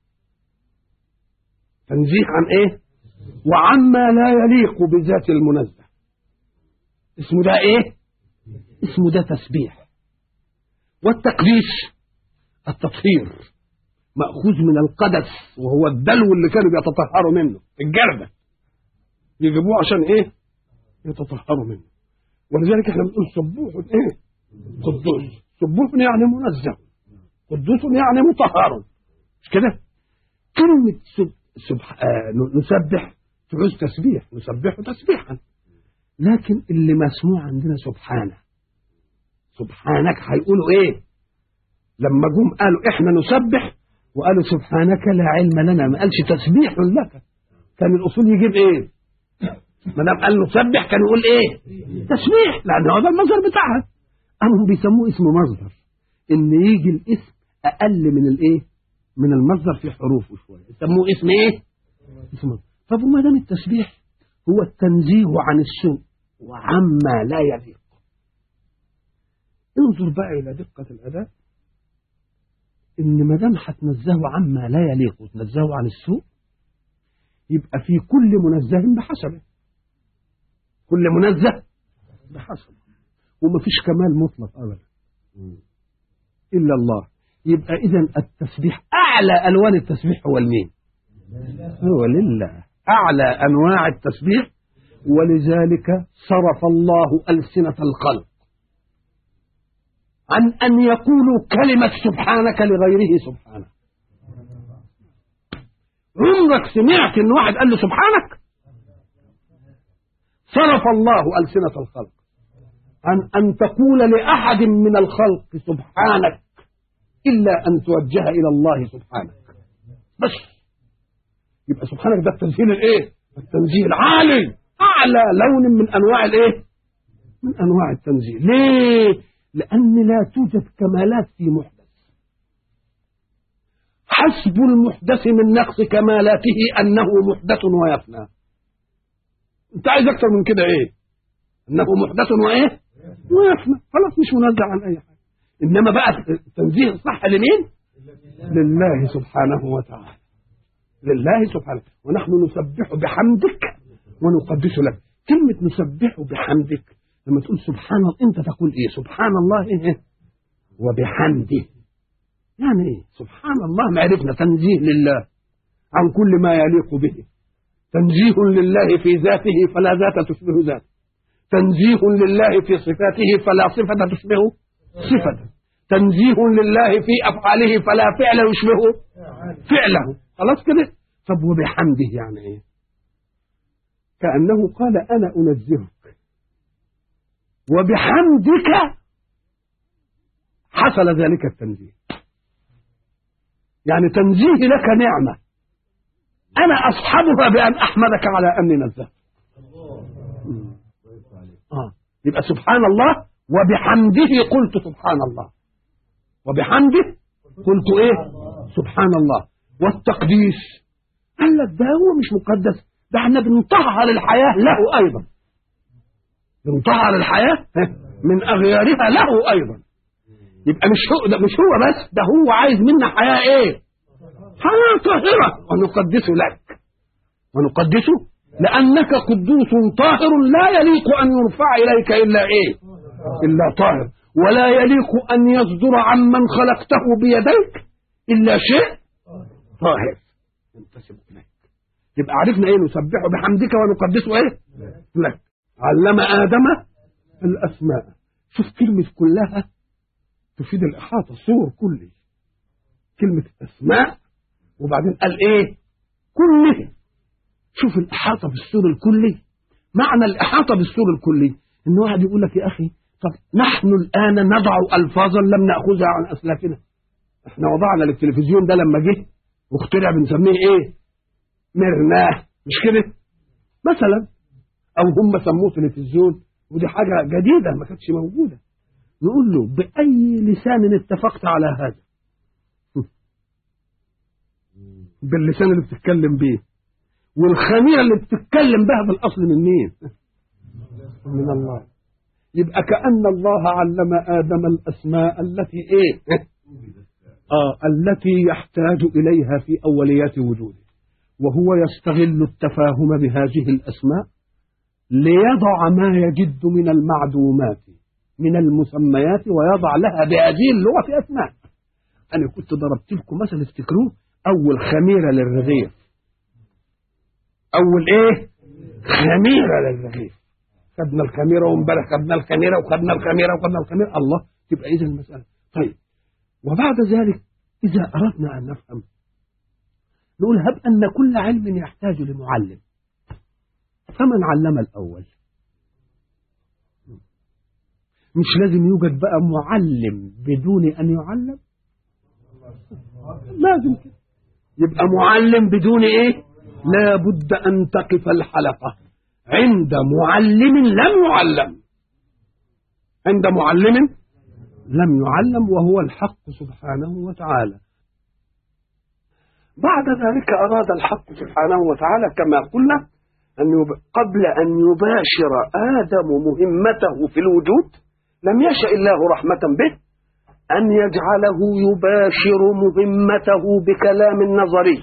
تنزيه عن ايه؟ وعما لا يليق بذات المنزه. اسمه ده ايه؟ اسمه ده تسبيح. والتقديس التطهير مأخوذ من القدس وهو الدلو اللي كانوا بيتطهروا منه الجردة يجيبوه عشان ايه؟ يتطهروا منه. ولذلك احنا بنقول سبوح ايه؟ قدوس. سبوح يعني منزه، قدوس يعني مطهر مش كده؟ كلمة سب... سبح... آه... نسبح تعوز تسبيح، نسبح تسبيحا. لكن اللي مسموع عندنا سبحانه سبحانك هيقولوا ايه؟ لما جم قالوا احنا نسبح وقالوا سبحانك لا علم لنا، ما قالش تسبيح لك. كان الاصول يجيب ايه؟ ما دام قال نسبح كان يقول ايه؟ تسبيح، لان هذا المصدر بتاعها. قاموا بيسموه اسم مصدر، ان يجي الاسم اقل من الايه، من المصدر في حروفه شويه، يسموه اسم ايه؟ اسم مصدر. طب وما دام التسبيح هو التنزيه عن السوء وعما لا يليق، انظر بقى الى دقه الاداء، ان ما دام هتنزهه عما لا يليق وتنزهه عن السوء، يبقى في كل منزه بحسبه، كل منزه بحسبه، ومفيش كمال مطلق ابدا الا الله. يبقى اذا التسبيح اعلى الوان التسبيح هو المين؟ هو لله، اعلى انواع التسبيح. ولذلك صرف الله السنه الخلق عن ان يقولوا كلمه سبحانك لغيره سبحانه. عمرك سمعت ان واحد قال له سبحانك؟ صرف الله السنه الخلق عن ان تقول لاحد من الخلق سبحانك الا ان توجه الى الله سبحانك بس. يبقى سبحانك ده التنزيه الايه؟ التنزيه العالي، اعلى لون من انواع الايه؟ من انواع التنزيه. ليه؟ لان لا توجد كمالات في محدث، حسب المحدث من نقص كمالاته انه محدث ويفنى. انت عايز اكتر من كده ايه؟ انه محدث وايه؟ ويفنى، خلاص مش منزه عن اي حاجه. انما بقى التنزيه الصح لمين؟ لله سبحانه وتعالى، لله سبحانه. ونحن نسبح بحمدك ونقدس لك. كلمة نسبح بحمدك لما تقول سبحان الله، انت تقول ايه؟ سبحان الله ايه؟ وبحمده. يعني ايه؟ سبحان الله معرفنا تنزيه لله عن كل ما يليق به، تنزيه لله في ذاته فلا ذات تشبه ذاته، تنزيه لله في صفاته فلا صفة تشبه صفته، تنزيه لله في أفعاله فلا فعل يشبه فعله. خلاص كده. طب وبحمده يعني ايه؟ كأنه قال أنا أنزهك وبحمدك حصل ذلك التنزيه. يعني تنزيه لك نعمة أنا أصحبها بأن أحمدك على أني نزهت. آه. يبقى سبحان الله وبحمده قلت سبحان الله، وبحمده قلت إيه؟ سبحان الله. والتقديس قال لك ده هو مش مقدس، ده احنا بنطهر الحياة له أيضا، بنطهر الحياة من أغيارها له أيضا. يبقى مش هو ده، مش هو بس، ده هو عايز منا حياة إيه؟ حياة طاهرة. ونقدسه لك، ونقدسه لأنك قدوس طاهر لا يليق أن يرفع إليك إلا إيه؟ إلا طاهر، ولا يليق أن يصدر عمن خلقته بيديك إلا شيء طاهر ينتسب إليك. يبقى عرفنا إيه؟ نسبحه بحمدك ونقدسه إيه؟ لك. علم آدم الأسماء. شوف كلمة كلها تفيد الإحاطة، صور كلي، كلمة أسماء وبعدين قال إيه؟ كله. شوف الإحاطة بالسور الكلي. معنى الإحاطة بالسور الكلي إن واحد يقول لك يا أخي طب نحن الآن نضع ألفاظا لم نأخذها عن أسلافنا. إحنا وضعنا للتلفزيون ده لما جه واخترع بنسميه إيه؟ مرناه، مش كده؟ مثلا، أو هم سموه تلفزيون، ودي حاجة جديدة ما كانتش موجودة. نقول له بأي لسان اتفقت على هذا؟ باللسان اللي بتتكلم بيه، والخميرة اللي بتتكلم بها بالأصل من مين؟ من الله. يبقى كأن الله علم آدم الأسماء التي إيه؟ آه التي يحتاج إليها في أوليات وجوده، وهو يستغل التفاهم بهذه الأسماء ليضع ما يجد من المعدومات من المسميات ويضع لها بهذه اللغة أسماء. أنا كنت ضربت لكم مثلا افتكروه، أول خميرة للرغيف، أول إيه؟ خميرة للرغيف. خدنا الخميرة وامبارح خدنا الخميرة وخدنا الخميرة وخدنا الخميرة. الله، تبقى إذا المسألة. طيب، وبعد ذلك إذا أردنا أن نفهم نقول هب أن كل علم يحتاج لمعلم، فمن علم الأول؟ مش لازم يوجد بقى معلم بدون أن يعلم؟ لازم كده. يبقى معلم بدون إيه؟ لا بد أن تقف الحلقة عند معلم لم يعلم، عند معلم لم يعلم وهو الحق سبحانه وتعالى. بعد ذلك أراد الحق سبحانه وتعالى كما قلنا أن يب... قبل أن يباشر آدم مهمته في الوجود لم يشأ الله رحمة به أن يجعله يباشر مهمته بكلام نظري،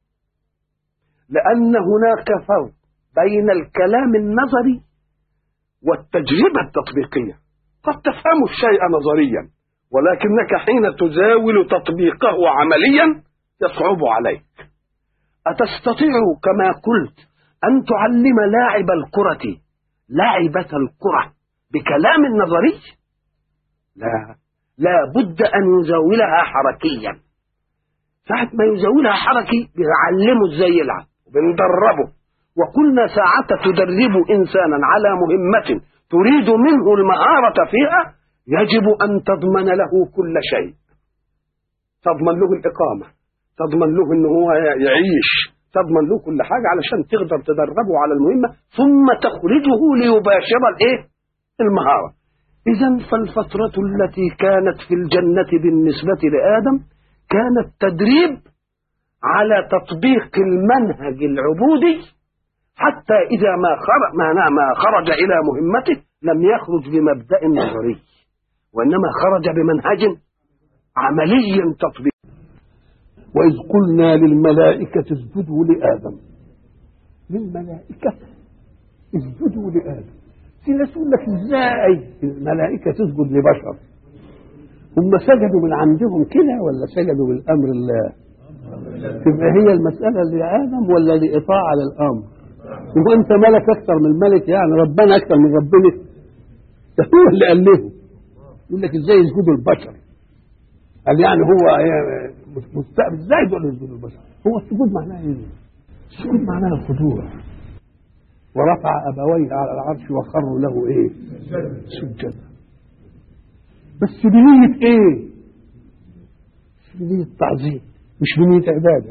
لأن هناك فرق بين الكلام النظري والتجربة التطبيقية. قد تفهم الشيء نظريا ولكنك حين تزاول تطبيقه عمليا يصعب عليك. أتستطيع كما قلت أن تعلم لاعب الكرة لاعبة الكرة بكلام نظري؟ لا، لا بد أن يزاولها حركيا. ساعة ما يزاولها حركي بيعلمه ازاي يلعب وبندربه. وقلنا ساعة تدرب إنسانا على مهمة تريد منه المهارة فيها يجب أن تضمن له كل شيء. تضمن له الإقامة، تضمن له أنه هو يعيش، تضمن له كل حاجة علشان تقدر تدربه على المهمة ثم تخرجه ليباشر الايه؟ المهارة. إذن فالفترة التي كانت في الجنة بالنسبة لآدم كانت تدريب على تطبيق المنهج العبودي، حتى إذا ما خرج, ما خرج إلى مهمته لم يخرج بمبدأ نظري وإنما خرج بمنهج عملي تطبيقي. وإذ قلنا للملائكة اسجدوا لآدم، للملائكة اسجدوا لآدم. في ناس يقول لك ازاي الملائكة تسجد لبشر؟ هم سجدوا من عندهم كده ولا سجدوا بالأمر الله؟ تبقى هي المسألة لآدم ولا لإطاعة للأمر؟ يبقى أنت ملك أكثر من الملك، يعني ربنا أكثر من ربنا؟ ده هو اللي قال له. يقول لك ازاي يسجدوا البشر؟ قال يعني هو مستقبل ازاي دول يسجدوا البشر؟ هو السجود معناه ايه؟ السجود معناه الخضوع. ورفع أبويه على العرش وخروا له ايه؟ سجدا. بس بنية ايه؟ مش بنية تعظيم، مش بنية عبادة،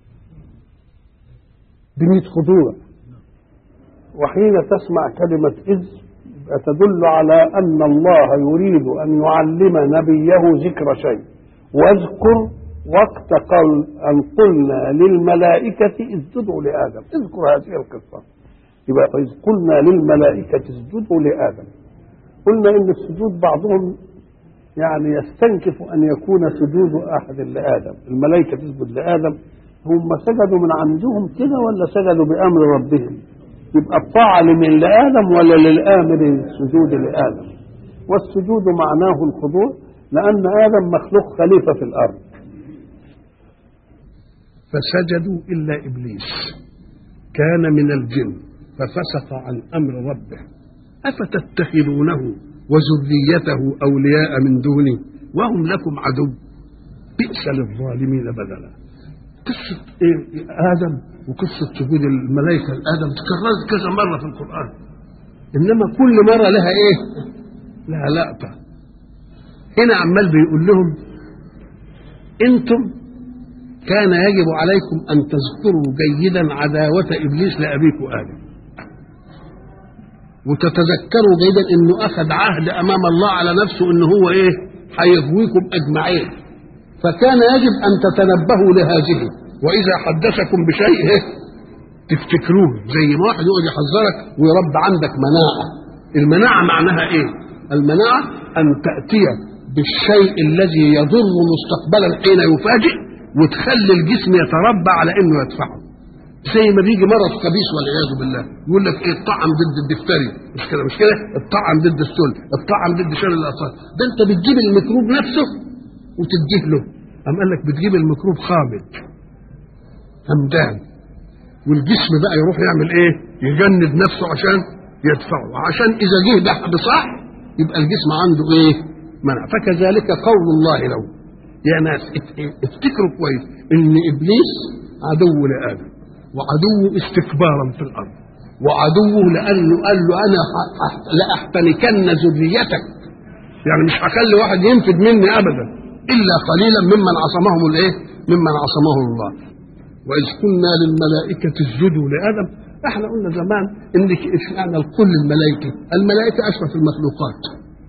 بنية خضوع. وحين تسمع كلمة إذ تدل على أن الله يريد أن يعلم نبيه ذكر شيء. واذكر وقت قل أن قلنا للملائكة اسجدوا لآدم، اذكر هذه القصة. يبقى إذ قلنا للملائكة اسجدوا لآدم، قلنا إن السجود بعضهم يعني يستنكف أن يكون سجود أحد لآدم. الملائكة تسجد لآدم، هم سجدوا من عندهم كده ولا سجدوا بأمر ربهم؟ يبقى الطاعة لمن لآدم ولا للآمر السجود لآدم؟ والسجود معناه الخضوع، لأن آدم مخلوق خليفة في الأرض. فسجدوا إلا إبليس كان من الجن ففسق عن أمر ربه أفتتخذونه وذريته أولياء من دوني وهم لكم عدو بئس للظالمين بدلا. قصة آدم وقصة سجود الملائكة لآدم تكررت كذا مرة في القرآن، إنما كل مرة لها إيه؟ لها لقطة. هنا عمال بيقول لهم أنتم كان يجب عليكم أن تذكروا جيدا عداوة إبليس لأبيكم آدم، وتتذكروا جيدا إنه أخذ عهد أمام الله على نفسه إنه هو إيه؟ هيغويكم أجمعين. فكان يجب أن تتنبهوا لهذه، وإذا حدثكم بشيء تفتكروه، زي ما واحد يقعد يحذرك ويرد عندك مناعة. المناعة معناها إيه؟ المناعة أن تأتي بالشيء الذي يضر مستقبلا حين يفاجئ وتخلي الجسم يتربى على إنه يدفعه. زي ما بيجي مرض خبيث والعياذ بالله يقول لك إيه؟ الطعن ضد الدفتري، مش كده مش كده؟ الطعن ضد السل، الطعن ضد شلل الأطفال. ده أنت بتجيب الميكروب نفسه وتديه له. أم قال لك بتجيب الميكروب خامد همدان، والجسم بقى يروح يعمل ايه؟ يجند نفسه عشان يدفعه، وعشان اذا جه ده بصح يبقى الجسم عنده ايه؟ منع. فكذلك قول الله له يا ناس افتكروا كويس ان ابليس عدو لآدم، وعدوه استكبارا في الارض، وعدوه لانه قال له انا لاحتنكن ذريتك، يعني مش هخلي واحد ينفد مني ابدا الا قليلا ممن عصمهم الايه؟ ممن عصمهم الله. وإذ قلنا للملائكة اسجدوا لآدم، احنا قلنا زمان ان اشمعنى كل الملائكة؟ الملائكة اشرف المخلوقات،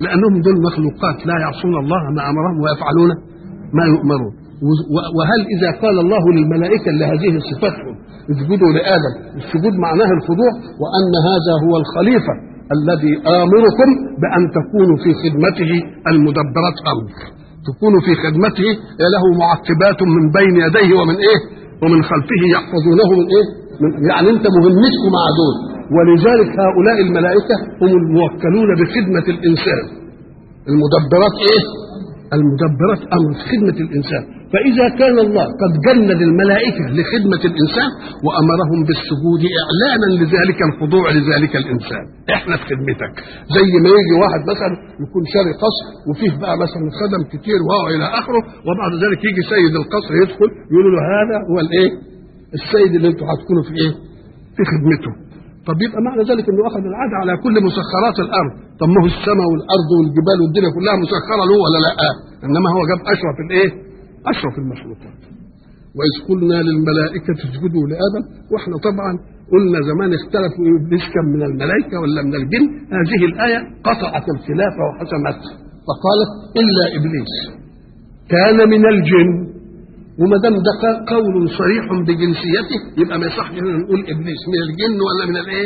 لأنهم دول مخلوقات لا يعصون الله ما أمرهم ويفعلون ما يؤمرون. وهل إذا قال الله للملائكة لهذه صفاتهم اسجدوا لآدم، السجود معناه الخضوع، وأن هذا هو الخليفة الذي آمركم بأن تكونوا في خدمته المدبرات أمر، تكونوا في خدمته له معقبات من بين يديه ومن إيه ومن خلفه يحفظونه من إيه من يعني أنت مهمتكم مع دول. ولذلك هؤلاء الملائكة هم الموكلون بخدمة الإنسان، المدبرات إيه المدبرات أمر في خدمة الإنسان. فإذا كان الله قد جند الملائكة لخدمة الإنسان وأمرهم بالسجود إعلانا لذلك الخضوع لذلك الإنسان، إحنا في خدمتك. زي ما يجي واحد مثلا يكون شاري قصر وفيه بقى مثلا خدم كتير وهو إلى آخره، وبعد ذلك يجي سيد القصر يدخل يقول له هذا هو الإيه السيد اللي أنتم هتكونوا في إيه في خدمته. طب يبقى معنى ذلك انه اخذ العهد على كل مسخرات الارض. طب ما هو السماء والارض والجبال والدنيا كلها مسخره له ولا لا؟ انما هو جاب اشرف الايه اشرف المخلوقات. واذ قلنا للملائكه اسجدوا لادم، واحنا طبعا قلنا زمان اختلفوا ابليس كم من الملائكه ولا من الجن. هذه الايه قطعت الخلاف وحسمت فقالت الا ابليس كان من الجن. وما دام ده قول صريح بجنسيته يبقى ما يصحش ان نقول ابليس من الجن ولا من الايه.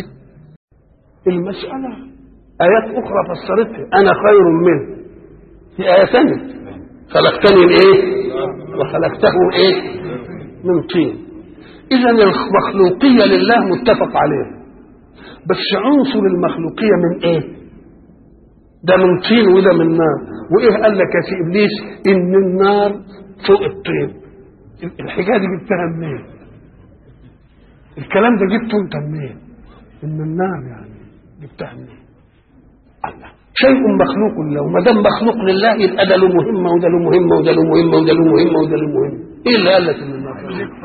المساله ايات اخرى فسرتها انا خير منه في ايه ثانيه خلقتني من ايه وخلقته ايه من طين. اذا المخلوقيه لله متفق عليها، بس عنصر المخلوقيه من ايه؟ ده من طين وده من نار. وايه قال لك يا سي ابليس ان النار فوق الطين؟ الحكايه دي جبتها منين؟ الكلام ده جبته انت منين؟ ان النار يعني جبتها منين؟ الله شيء مخلوق لله، وما دام مخلوق لله يبقى ده له مهمه وده له مهمه وده له مهمه وده له مهمه وده له مهمه. ايه اللي قال لك ان النار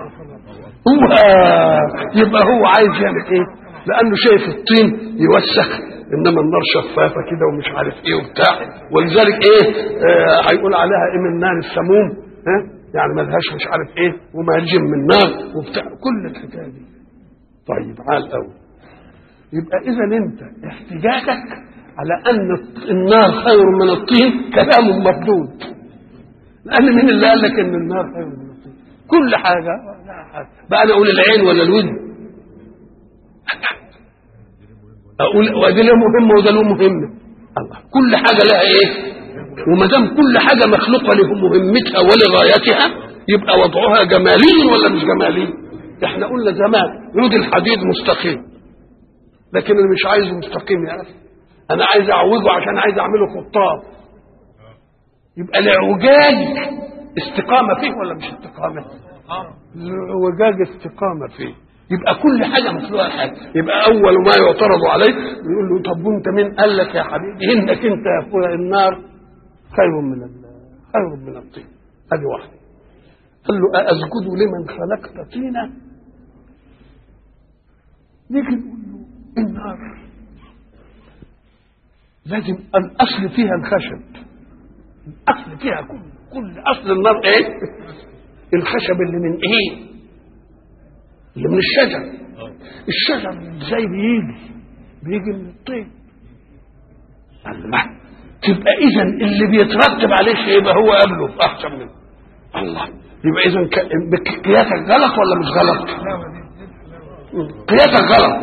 هو يبقى هو عايز يعمل ايه؟ لانه شايف الطين يوسخ، انما النار شفافه كده ومش عارف ايه وبتاع، ولذلك ايه آه هيقول عليها ايه من نار السموم، ها يعني ملهاش مش عارف ايه ومهجم من نار وبتاع كل الحكايه دي. طيب عال قوي. يبقى اذا انت احتجاجك على ان النار خير من الطين كلام مردود، لان مين اللي قال لك ان النار خير من الطين؟ كل حاجه بقى انا اقول العين ولا الودن؟ اقول وده له مهمه وده له مهمه. الله كل حاجه لها ايه؟ وما دام كل حاجه مخلوقه لمهمتها ولغايتها يبقى وضعها جمالي ولا مش جمالي؟ احنا قلنا زمان عود الحديد مستقيم، لكن انا مش عايزه مستقيم يا اخي، انا عايز اعوجه عشان عايز اعمله خطاب. يبقى الاعوجاج استقامه فيه ولا مش استقامه؟ الاعوجاج استقامه فيه. يبقى كل حاجه مخلوقه حاجه. يبقى اول ما يعترض عليه يقول له طب وانت مين قال لك يا حبيبي انك انت يا اخويا النار خير من خير من الطين؟ هذه واحده. قال له أأسجد لمن خلقت طينا؟ نيجي نقول له النار لازم الاصل فيها الخشب، الاصل فيها كل كل اصل النار ايه؟ الخشب اللي من ايه؟ اللي من الشجر. الشجر ازاي بيجي؟ بيجي من الطين. الله تبقى اذا اللي بيترتب عليه شيء يبقى هو قبله احسن منه. الله يبقى اذا قياسك غلط ولا مش غلط؟ قياسك غلط.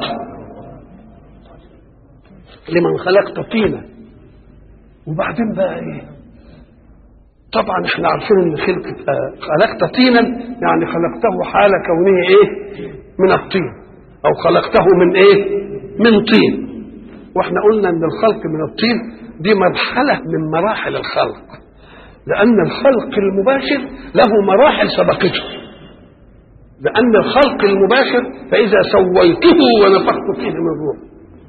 لمن خلقت طينا. وبعدين بقى ايه؟ طبعا احنا عارفين ان خلقت خلقت طينا يعني خلقته حال كونه ايه؟ من الطين، او خلقته من ايه؟ من طين. واحنا قلنا ان الخلق من الطين دي مرحله من مراحل الخلق، لان الخلق المباشر له مراحل سبقته. لان الخلق المباشر فاذا سويته ونفخت فيه من روح.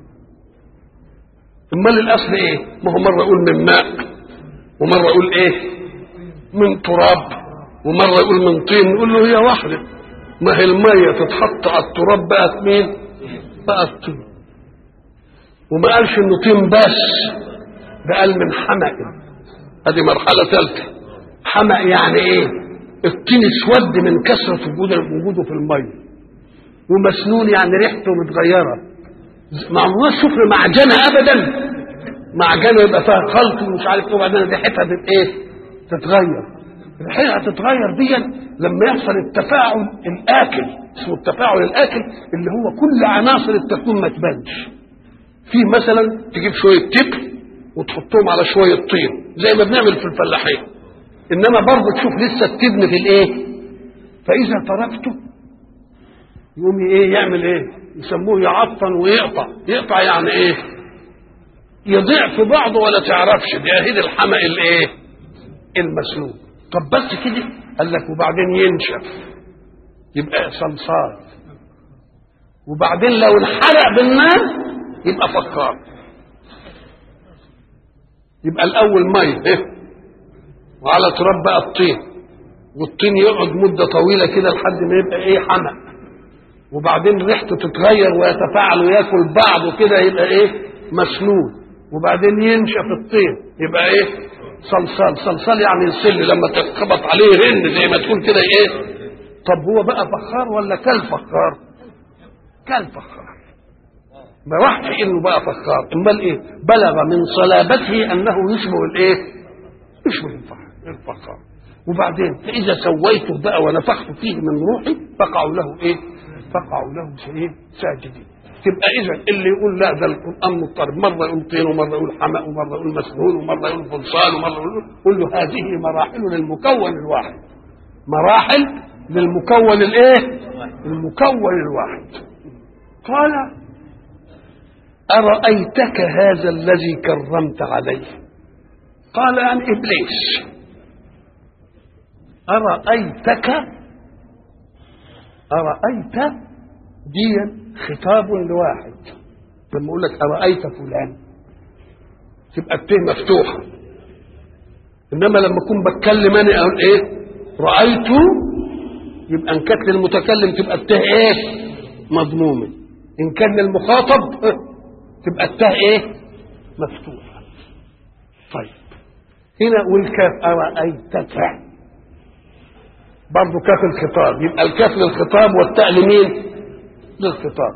امال الاصل ايه؟ ما هو مره يقول من ماء، ومره يقول ايه؟ من تراب، ومره يقول من طين. نقول له هي واحده، ما هي الميه تتحط على التراب بقت مين؟ بقت طين. وما قالش انه طين بس، ده قال من حمأ. هذه مرحله ثالثه. حمأ يعني ايه؟ الطين اسود من كثره وجوده في الميه. ومسنون يعني ريحته متغيره. معمول سفر معجنه ابدا، معجنه يبقى فيها خلط ومش عارف ايه، وبعدين ريحتها ايه؟ تتغير. ريحتها تتغير دي لما يحصل التفاعل الاكل، اسمه التفاعل الاكل، اللي هو كل عناصر التكوين ما تبانش. في مثلا تجيب شويه تبن وتحطهم على شويه طين زي ما بنعمل في الفلاحين، انما برضه تشوف لسه التبن في الايه؟ فاذا تركته يقوم ايه؟ يعمل ايه؟ يسموه يعطن ويقطع. يقطع يعني ايه؟ يضيع في بعضه ولا تعرفش. دي اهي الحمأ الايه؟ المسلوق. طب بس كده؟ قال لك وبعدين ينشف يبقى صلصال، وبعدين لو انحرق بالنار يبقى فخار. يبقى الاول ميه ايه؟ وعلى تراب بقى الطين، والطين يقعد مده طويله كده لحد ما يبقى ايه؟ حمأ، وبعدين ريحته تتغير ويتفاعل وياكل بعض وكده يبقى ايه؟ مسنون، وبعدين ينشف الطين يبقى ايه؟ صلصال. صلصال يعني يصل لما تتخبط عليه رن زي ما تقول كده ايه؟ طب هو بقى فخار ولا كالفخار؟ كالفخار. ما راحش انه بقى فخار، امال ايه؟ بلغ من صلابته انه يشبه الايه؟ يشبه الفخار. وبعدين فاذا سويته بقى ونفخت فيه من روحي فقعوا له ايه؟ فقعوا له ايه؟ ساجدين. تبقى اذا اللي يقول لا ده القران مضطرب، مره يقول طين ومره يقول حمأ ومره يقول مسنون ومره يقول فلصال ومره يقول، قل له هذه مراحل للمكون الواحد. مراحل للمكون الايه؟ المكون الواحد. قال أرأيتك هذا الذي كرمت عليه؟ قال عن إبليس. أرأيتك، أرأيت دي خطاب لواحد. لما أقول لك أرأيت فلان تبقى الته مفتوحة، إنما لما أكون بتكلم أنا أقول إيه؟ رأيت، يبقى إن كانت للمتكلم تبقى الته إيه؟ مضمومة. إن كان للمخاطب تبقى الته إيه؟ مفتوحة. طيب هنا والكاف أرأيتك برضه كاف الخطاب، يبقى الكاف للخطاب والتاء لمين؟ للخطاب.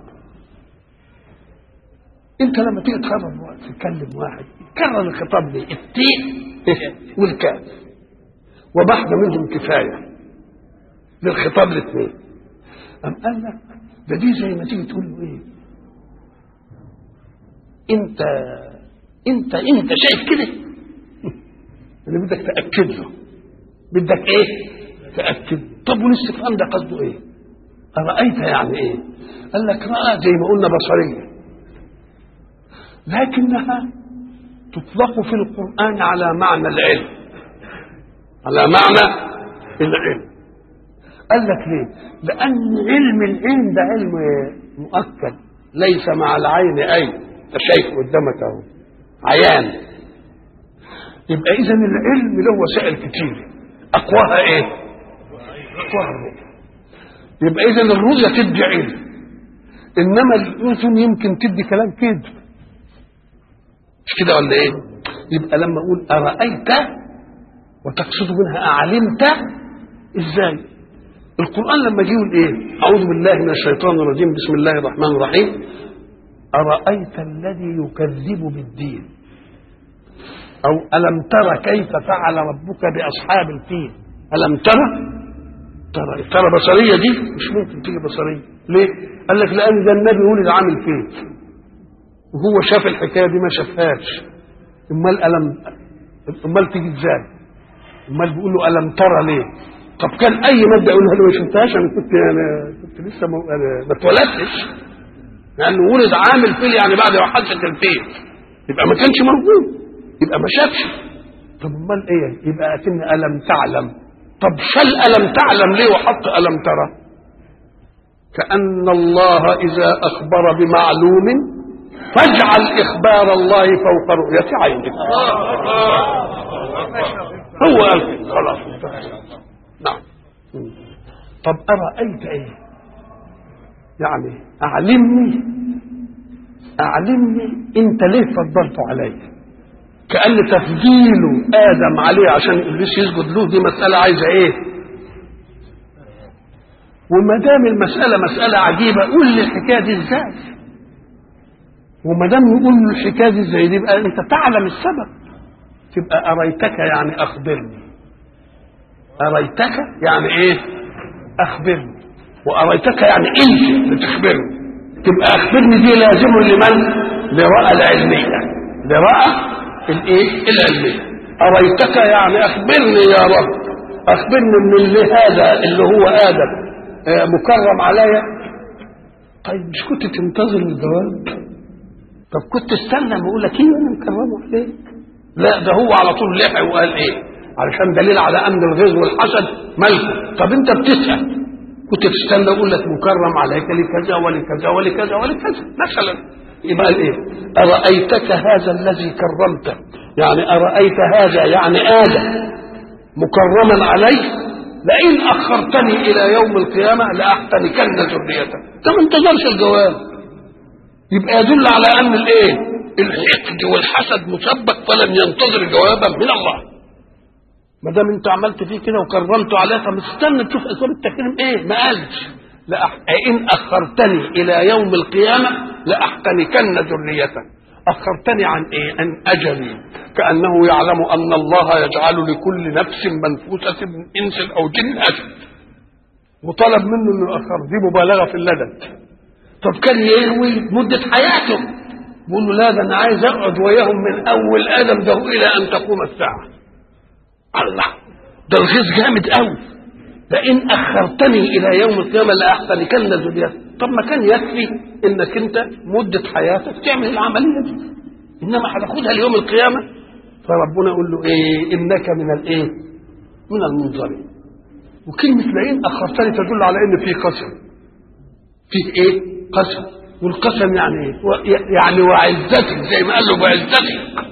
انت لما تيجي تخرج تكلم واحد كرر الخطاب ليه؟ التاء والكاف، وبحث منهم كفايه للخطاب الاثنين. أم قال لك ده دي زي ما تيجي تقول له ايه؟ انت انت انت شايف كده؟ اللي بدك تاكد له، بدك ايه؟ تاكد. طب والاستفهام ده قصده ايه؟ أرأيت يعني ايه؟ قال لك رأى زي ما قلنا بصرية، لكنها تطلق في القرآن على معنى العلم، على معنى العلم. قال لك ليه؟ لأن علم العلم ده علم مؤكد ليس مع العين أي، أنت شايف قدامك أهو عيان. يبقى إذا العلم له وسائل كتير، أقواها إيه؟ أقواها الرؤية. يبقى إذا الرؤية تدي علم، إنما الأذن يمكن تدي كلام كذب، مش كده ولا إيه؟ يبقى لما أقول أرأيت وتقصد منها أعلمت، إزاي؟ القرآن لما يقول إيه؟ أعوذ بالله من الشيطان الرجيم، بسم الله الرحمن الرحيم. أرأيت الذي يكذب بالدين، أو ألم ترى كيف فعل ربك بأصحاب الفيل؟ ألم ترى؟ ترى ترى بصرية دي مش ممكن تيجي بصرية. ليه؟ قال لك لأن ده النبي ولد عامل فيل وهو شاف الحكاية دي ما شافهاش، امال ألم امال تيجي ازاي؟ امال بيقول له ألم ترى ليه؟ طب كان أي مادة يقولها له ما شفتهاش، أنا كنت أنا كنت لسه ما ما اتولدتش، لأنه ولد عامل فيل يعني بعد ما حدث الفيل، يبقى ما كانش موجود، يبقى ما شافش. طب امال ايه؟ يبقى أكن ألم تعلم. طب شل ألم تعلم ليه وحط ألم ترى؟ كأن الله إذا أخبر بمعلوم فاجعل إخبار الله فوق رؤية عينك. هو قال خلاص. نعم. طب أرأيت إيه؟ يعني أعلمني أعلمني أنت ليه فضلت علي؟ كأن تفضيل آدم عليه عشان إبليس يسجد له دي مسألة عايزة إيه؟ وما دام المسألة مسألة عجيبة، قول لي الحكاية دي إزاي؟ وما دام يقول له الحكايه دي زي دي يبقى انت تعلم السبب، تبقى اريتك يعني اخبرني. اريتك يعني ايه؟ اخبرني. واريتك يعني انت بتخبرني، تبقى اخبرني دي لازم لمن؟ لرأى العلميه، لرأى الايه؟ العلميه. اريتك يعني اخبرني يا رب، اخبرني من اللي هذا اللي هو ادم آه مكرم عليا. طيب مش كنت تنتظر الجواب؟ طب كنت استنى ما اقول لك ايه انا مكرمه عليك؟ لا ده هو على طول لحق وقال ايه؟ علشان دليل على ان الغيظ والحسد ملكه. طب انت بتسال كنت تستنى اقول لك مكرم عليك لكذا ولكذا ولكذا ولكذا مثلا. يبقى قال ايه؟ ارايتك هذا الذي كرمته، يعني ارايت هذا يعني ادم مكرما عليه، لئن اخرتني الى يوم القيامه لاحتنكن ذريته. ده ما انتظرش الجواب، يبقى يدل على ان الايه؟ الحقد والحسد مسبق، فلم ينتظر جوابا من الله. ما دام انت عملت فيه كده وكرمته عليه، طب استنى تشوف اسباب التكريم ايه؟ ما قالش لئن اخرتني الى يوم القيامه لاحتنكن ذريته. اخرتني عن ايه؟ عن اجلي، كانه يعلم ان الله يجعل لكل نفس منفوسه من انس او جن اجل، وطلب منه انه يؤخر. دي مبالغه في اللدد. طب كان يروي مده حياته، بيقول له لا ده انا عايز اقعد وياهم من اول ادم ده الى ان تقوم الساعه. الله، ده الغيظ جامد قوي. لئن اخرتني الى يوم القيامه لاحتنكن ذريته. طب ما كان يكفي انك انت مده حياتك تعمل العمليه دي، انما هتاخدها ليوم القيامه. فربنا يقول له ايه؟ انك من الايه؟ من المنظرين. وكلمه لئن اخرتني تدل على ان في قسم، فيه ايه؟ قسم. والقسم يعني ايه؟ يعني وعزتك، زي ما قال له وعزتك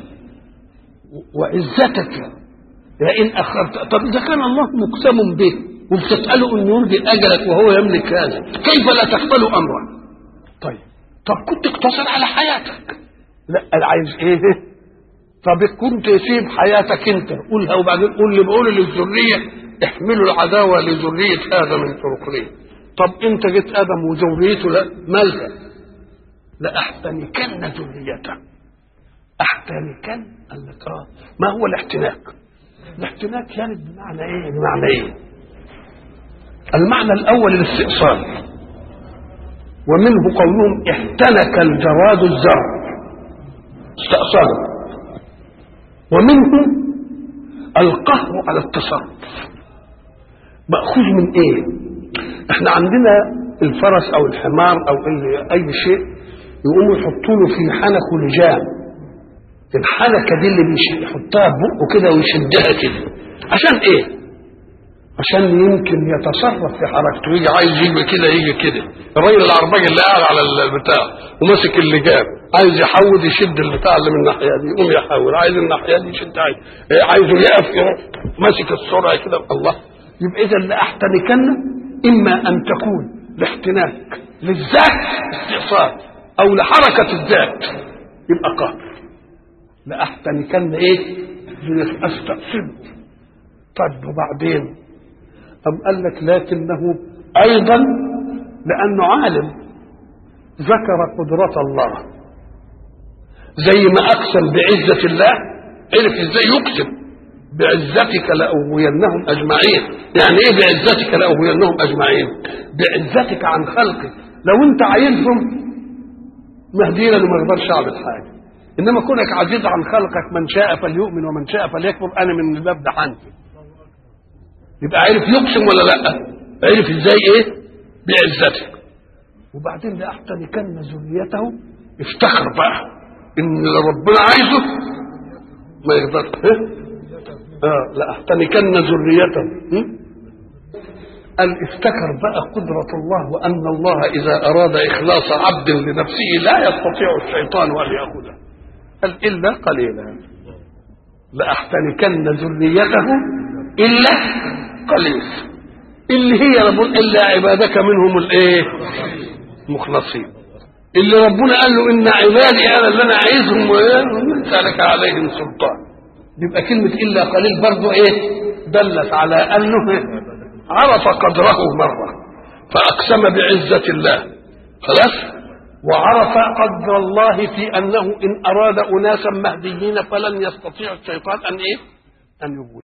وعزتك لئن اخرت. طب اذا كان الله مقسم به وبتساله انه يرجي اجلك وهو يملك هذا، كيف لا تقبل امره؟ طيب طب كنت اقتصر على حياتك. لا عايز ايه؟ طب كنت تسيب حياتك انت قولها، وبعدين قول لي بقول للذريه احملوا العداوه لذريه هذا من فرقين. طب انت جيت ادم وذريته لا مالها؟ لاحتنكن ذريته. احتنكن قال لك اه. ما هو الاحتناك؟ الاحتناك يعني بمعنى ايه؟ بمعنى ايه؟ المعنى الاول الاستئصال، ومنه قولهم احتنك الجراد الزرع، استأصاله. ومنه القهر على التصرف، مأخوذ من ايه؟ احنا عندنا الفرس او الحمار او اي شيء يقوموا يحطوا له في حنكه لجام. الحنكه دي اللي بيحطها ببقه كده ويشدها كده عشان ايه؟ عشان يمكن يتصرف في حركته، يجي عايز يجي كده يجي كده. الراجل العرباج اللي قاعد على البتاع وماسك اللجام عايز يحود يشد البتاع اللي من الناحيه دي يقوم يحاول، عايز الناحيه دي يشد، عايز عايزه يقف يروح ماسك السرعه كده. الله، يبقى اذا لاحتنكن اما ان تكون لاحتناك للذات استئصال او لحركه الذات يبقى قهر. لاحتنكن ايه؟ استأصله. طيب وبعدين أم قال لك لكنه أيضا لأنه عالم ذكر قدرة الله، زي ما أقسم بعزة الله عرف إزاي يقسم بعزتك لأغوينهم أجمعين. يعني إيه بعزتك لأغوينهم أجمعين؟ بعزتك عن خلقك. لو أنت عايزهم مهدينا وما يقدرش أعمل حاجة، إنما كونك عزيز عن خلقك من شاء فليؤمن ومن شاء فليكفر، أنا من الباب ده حنفي. يبقى عرف يقسم ولا لا؟ عرف ازاي ايه؟ بعزتك. وبعدين لاحتنكن ذريته، افتخر بقى ان اللي ربنا عايزه ما يقدرش. اه لاحتنكن ذريته. قال افتكر بقى قدرة الله وان الله اذا اراد اخلاص عبد لنفسه لا يستطيع الشيطان ان ياخذه. قال الا قليلا. لاحتنكن ذريته الا قليل، اللي هي ربنا الا عبادك منهم الايه؟ مخلصين. اللي ربنا قال له ان عبادي انا اللي انا عايزهم وليس لك عليهم سلطان. يبقى كلمه الا قليل برضه ايه؟ دلت على انه عرف قدره مره فاقسم بعزه الله، خلاص وعرف قدر الله في أنه إن أراد أناسا مهديين فلن يستطيع الشيطان أن إيه؟ أن يغوي.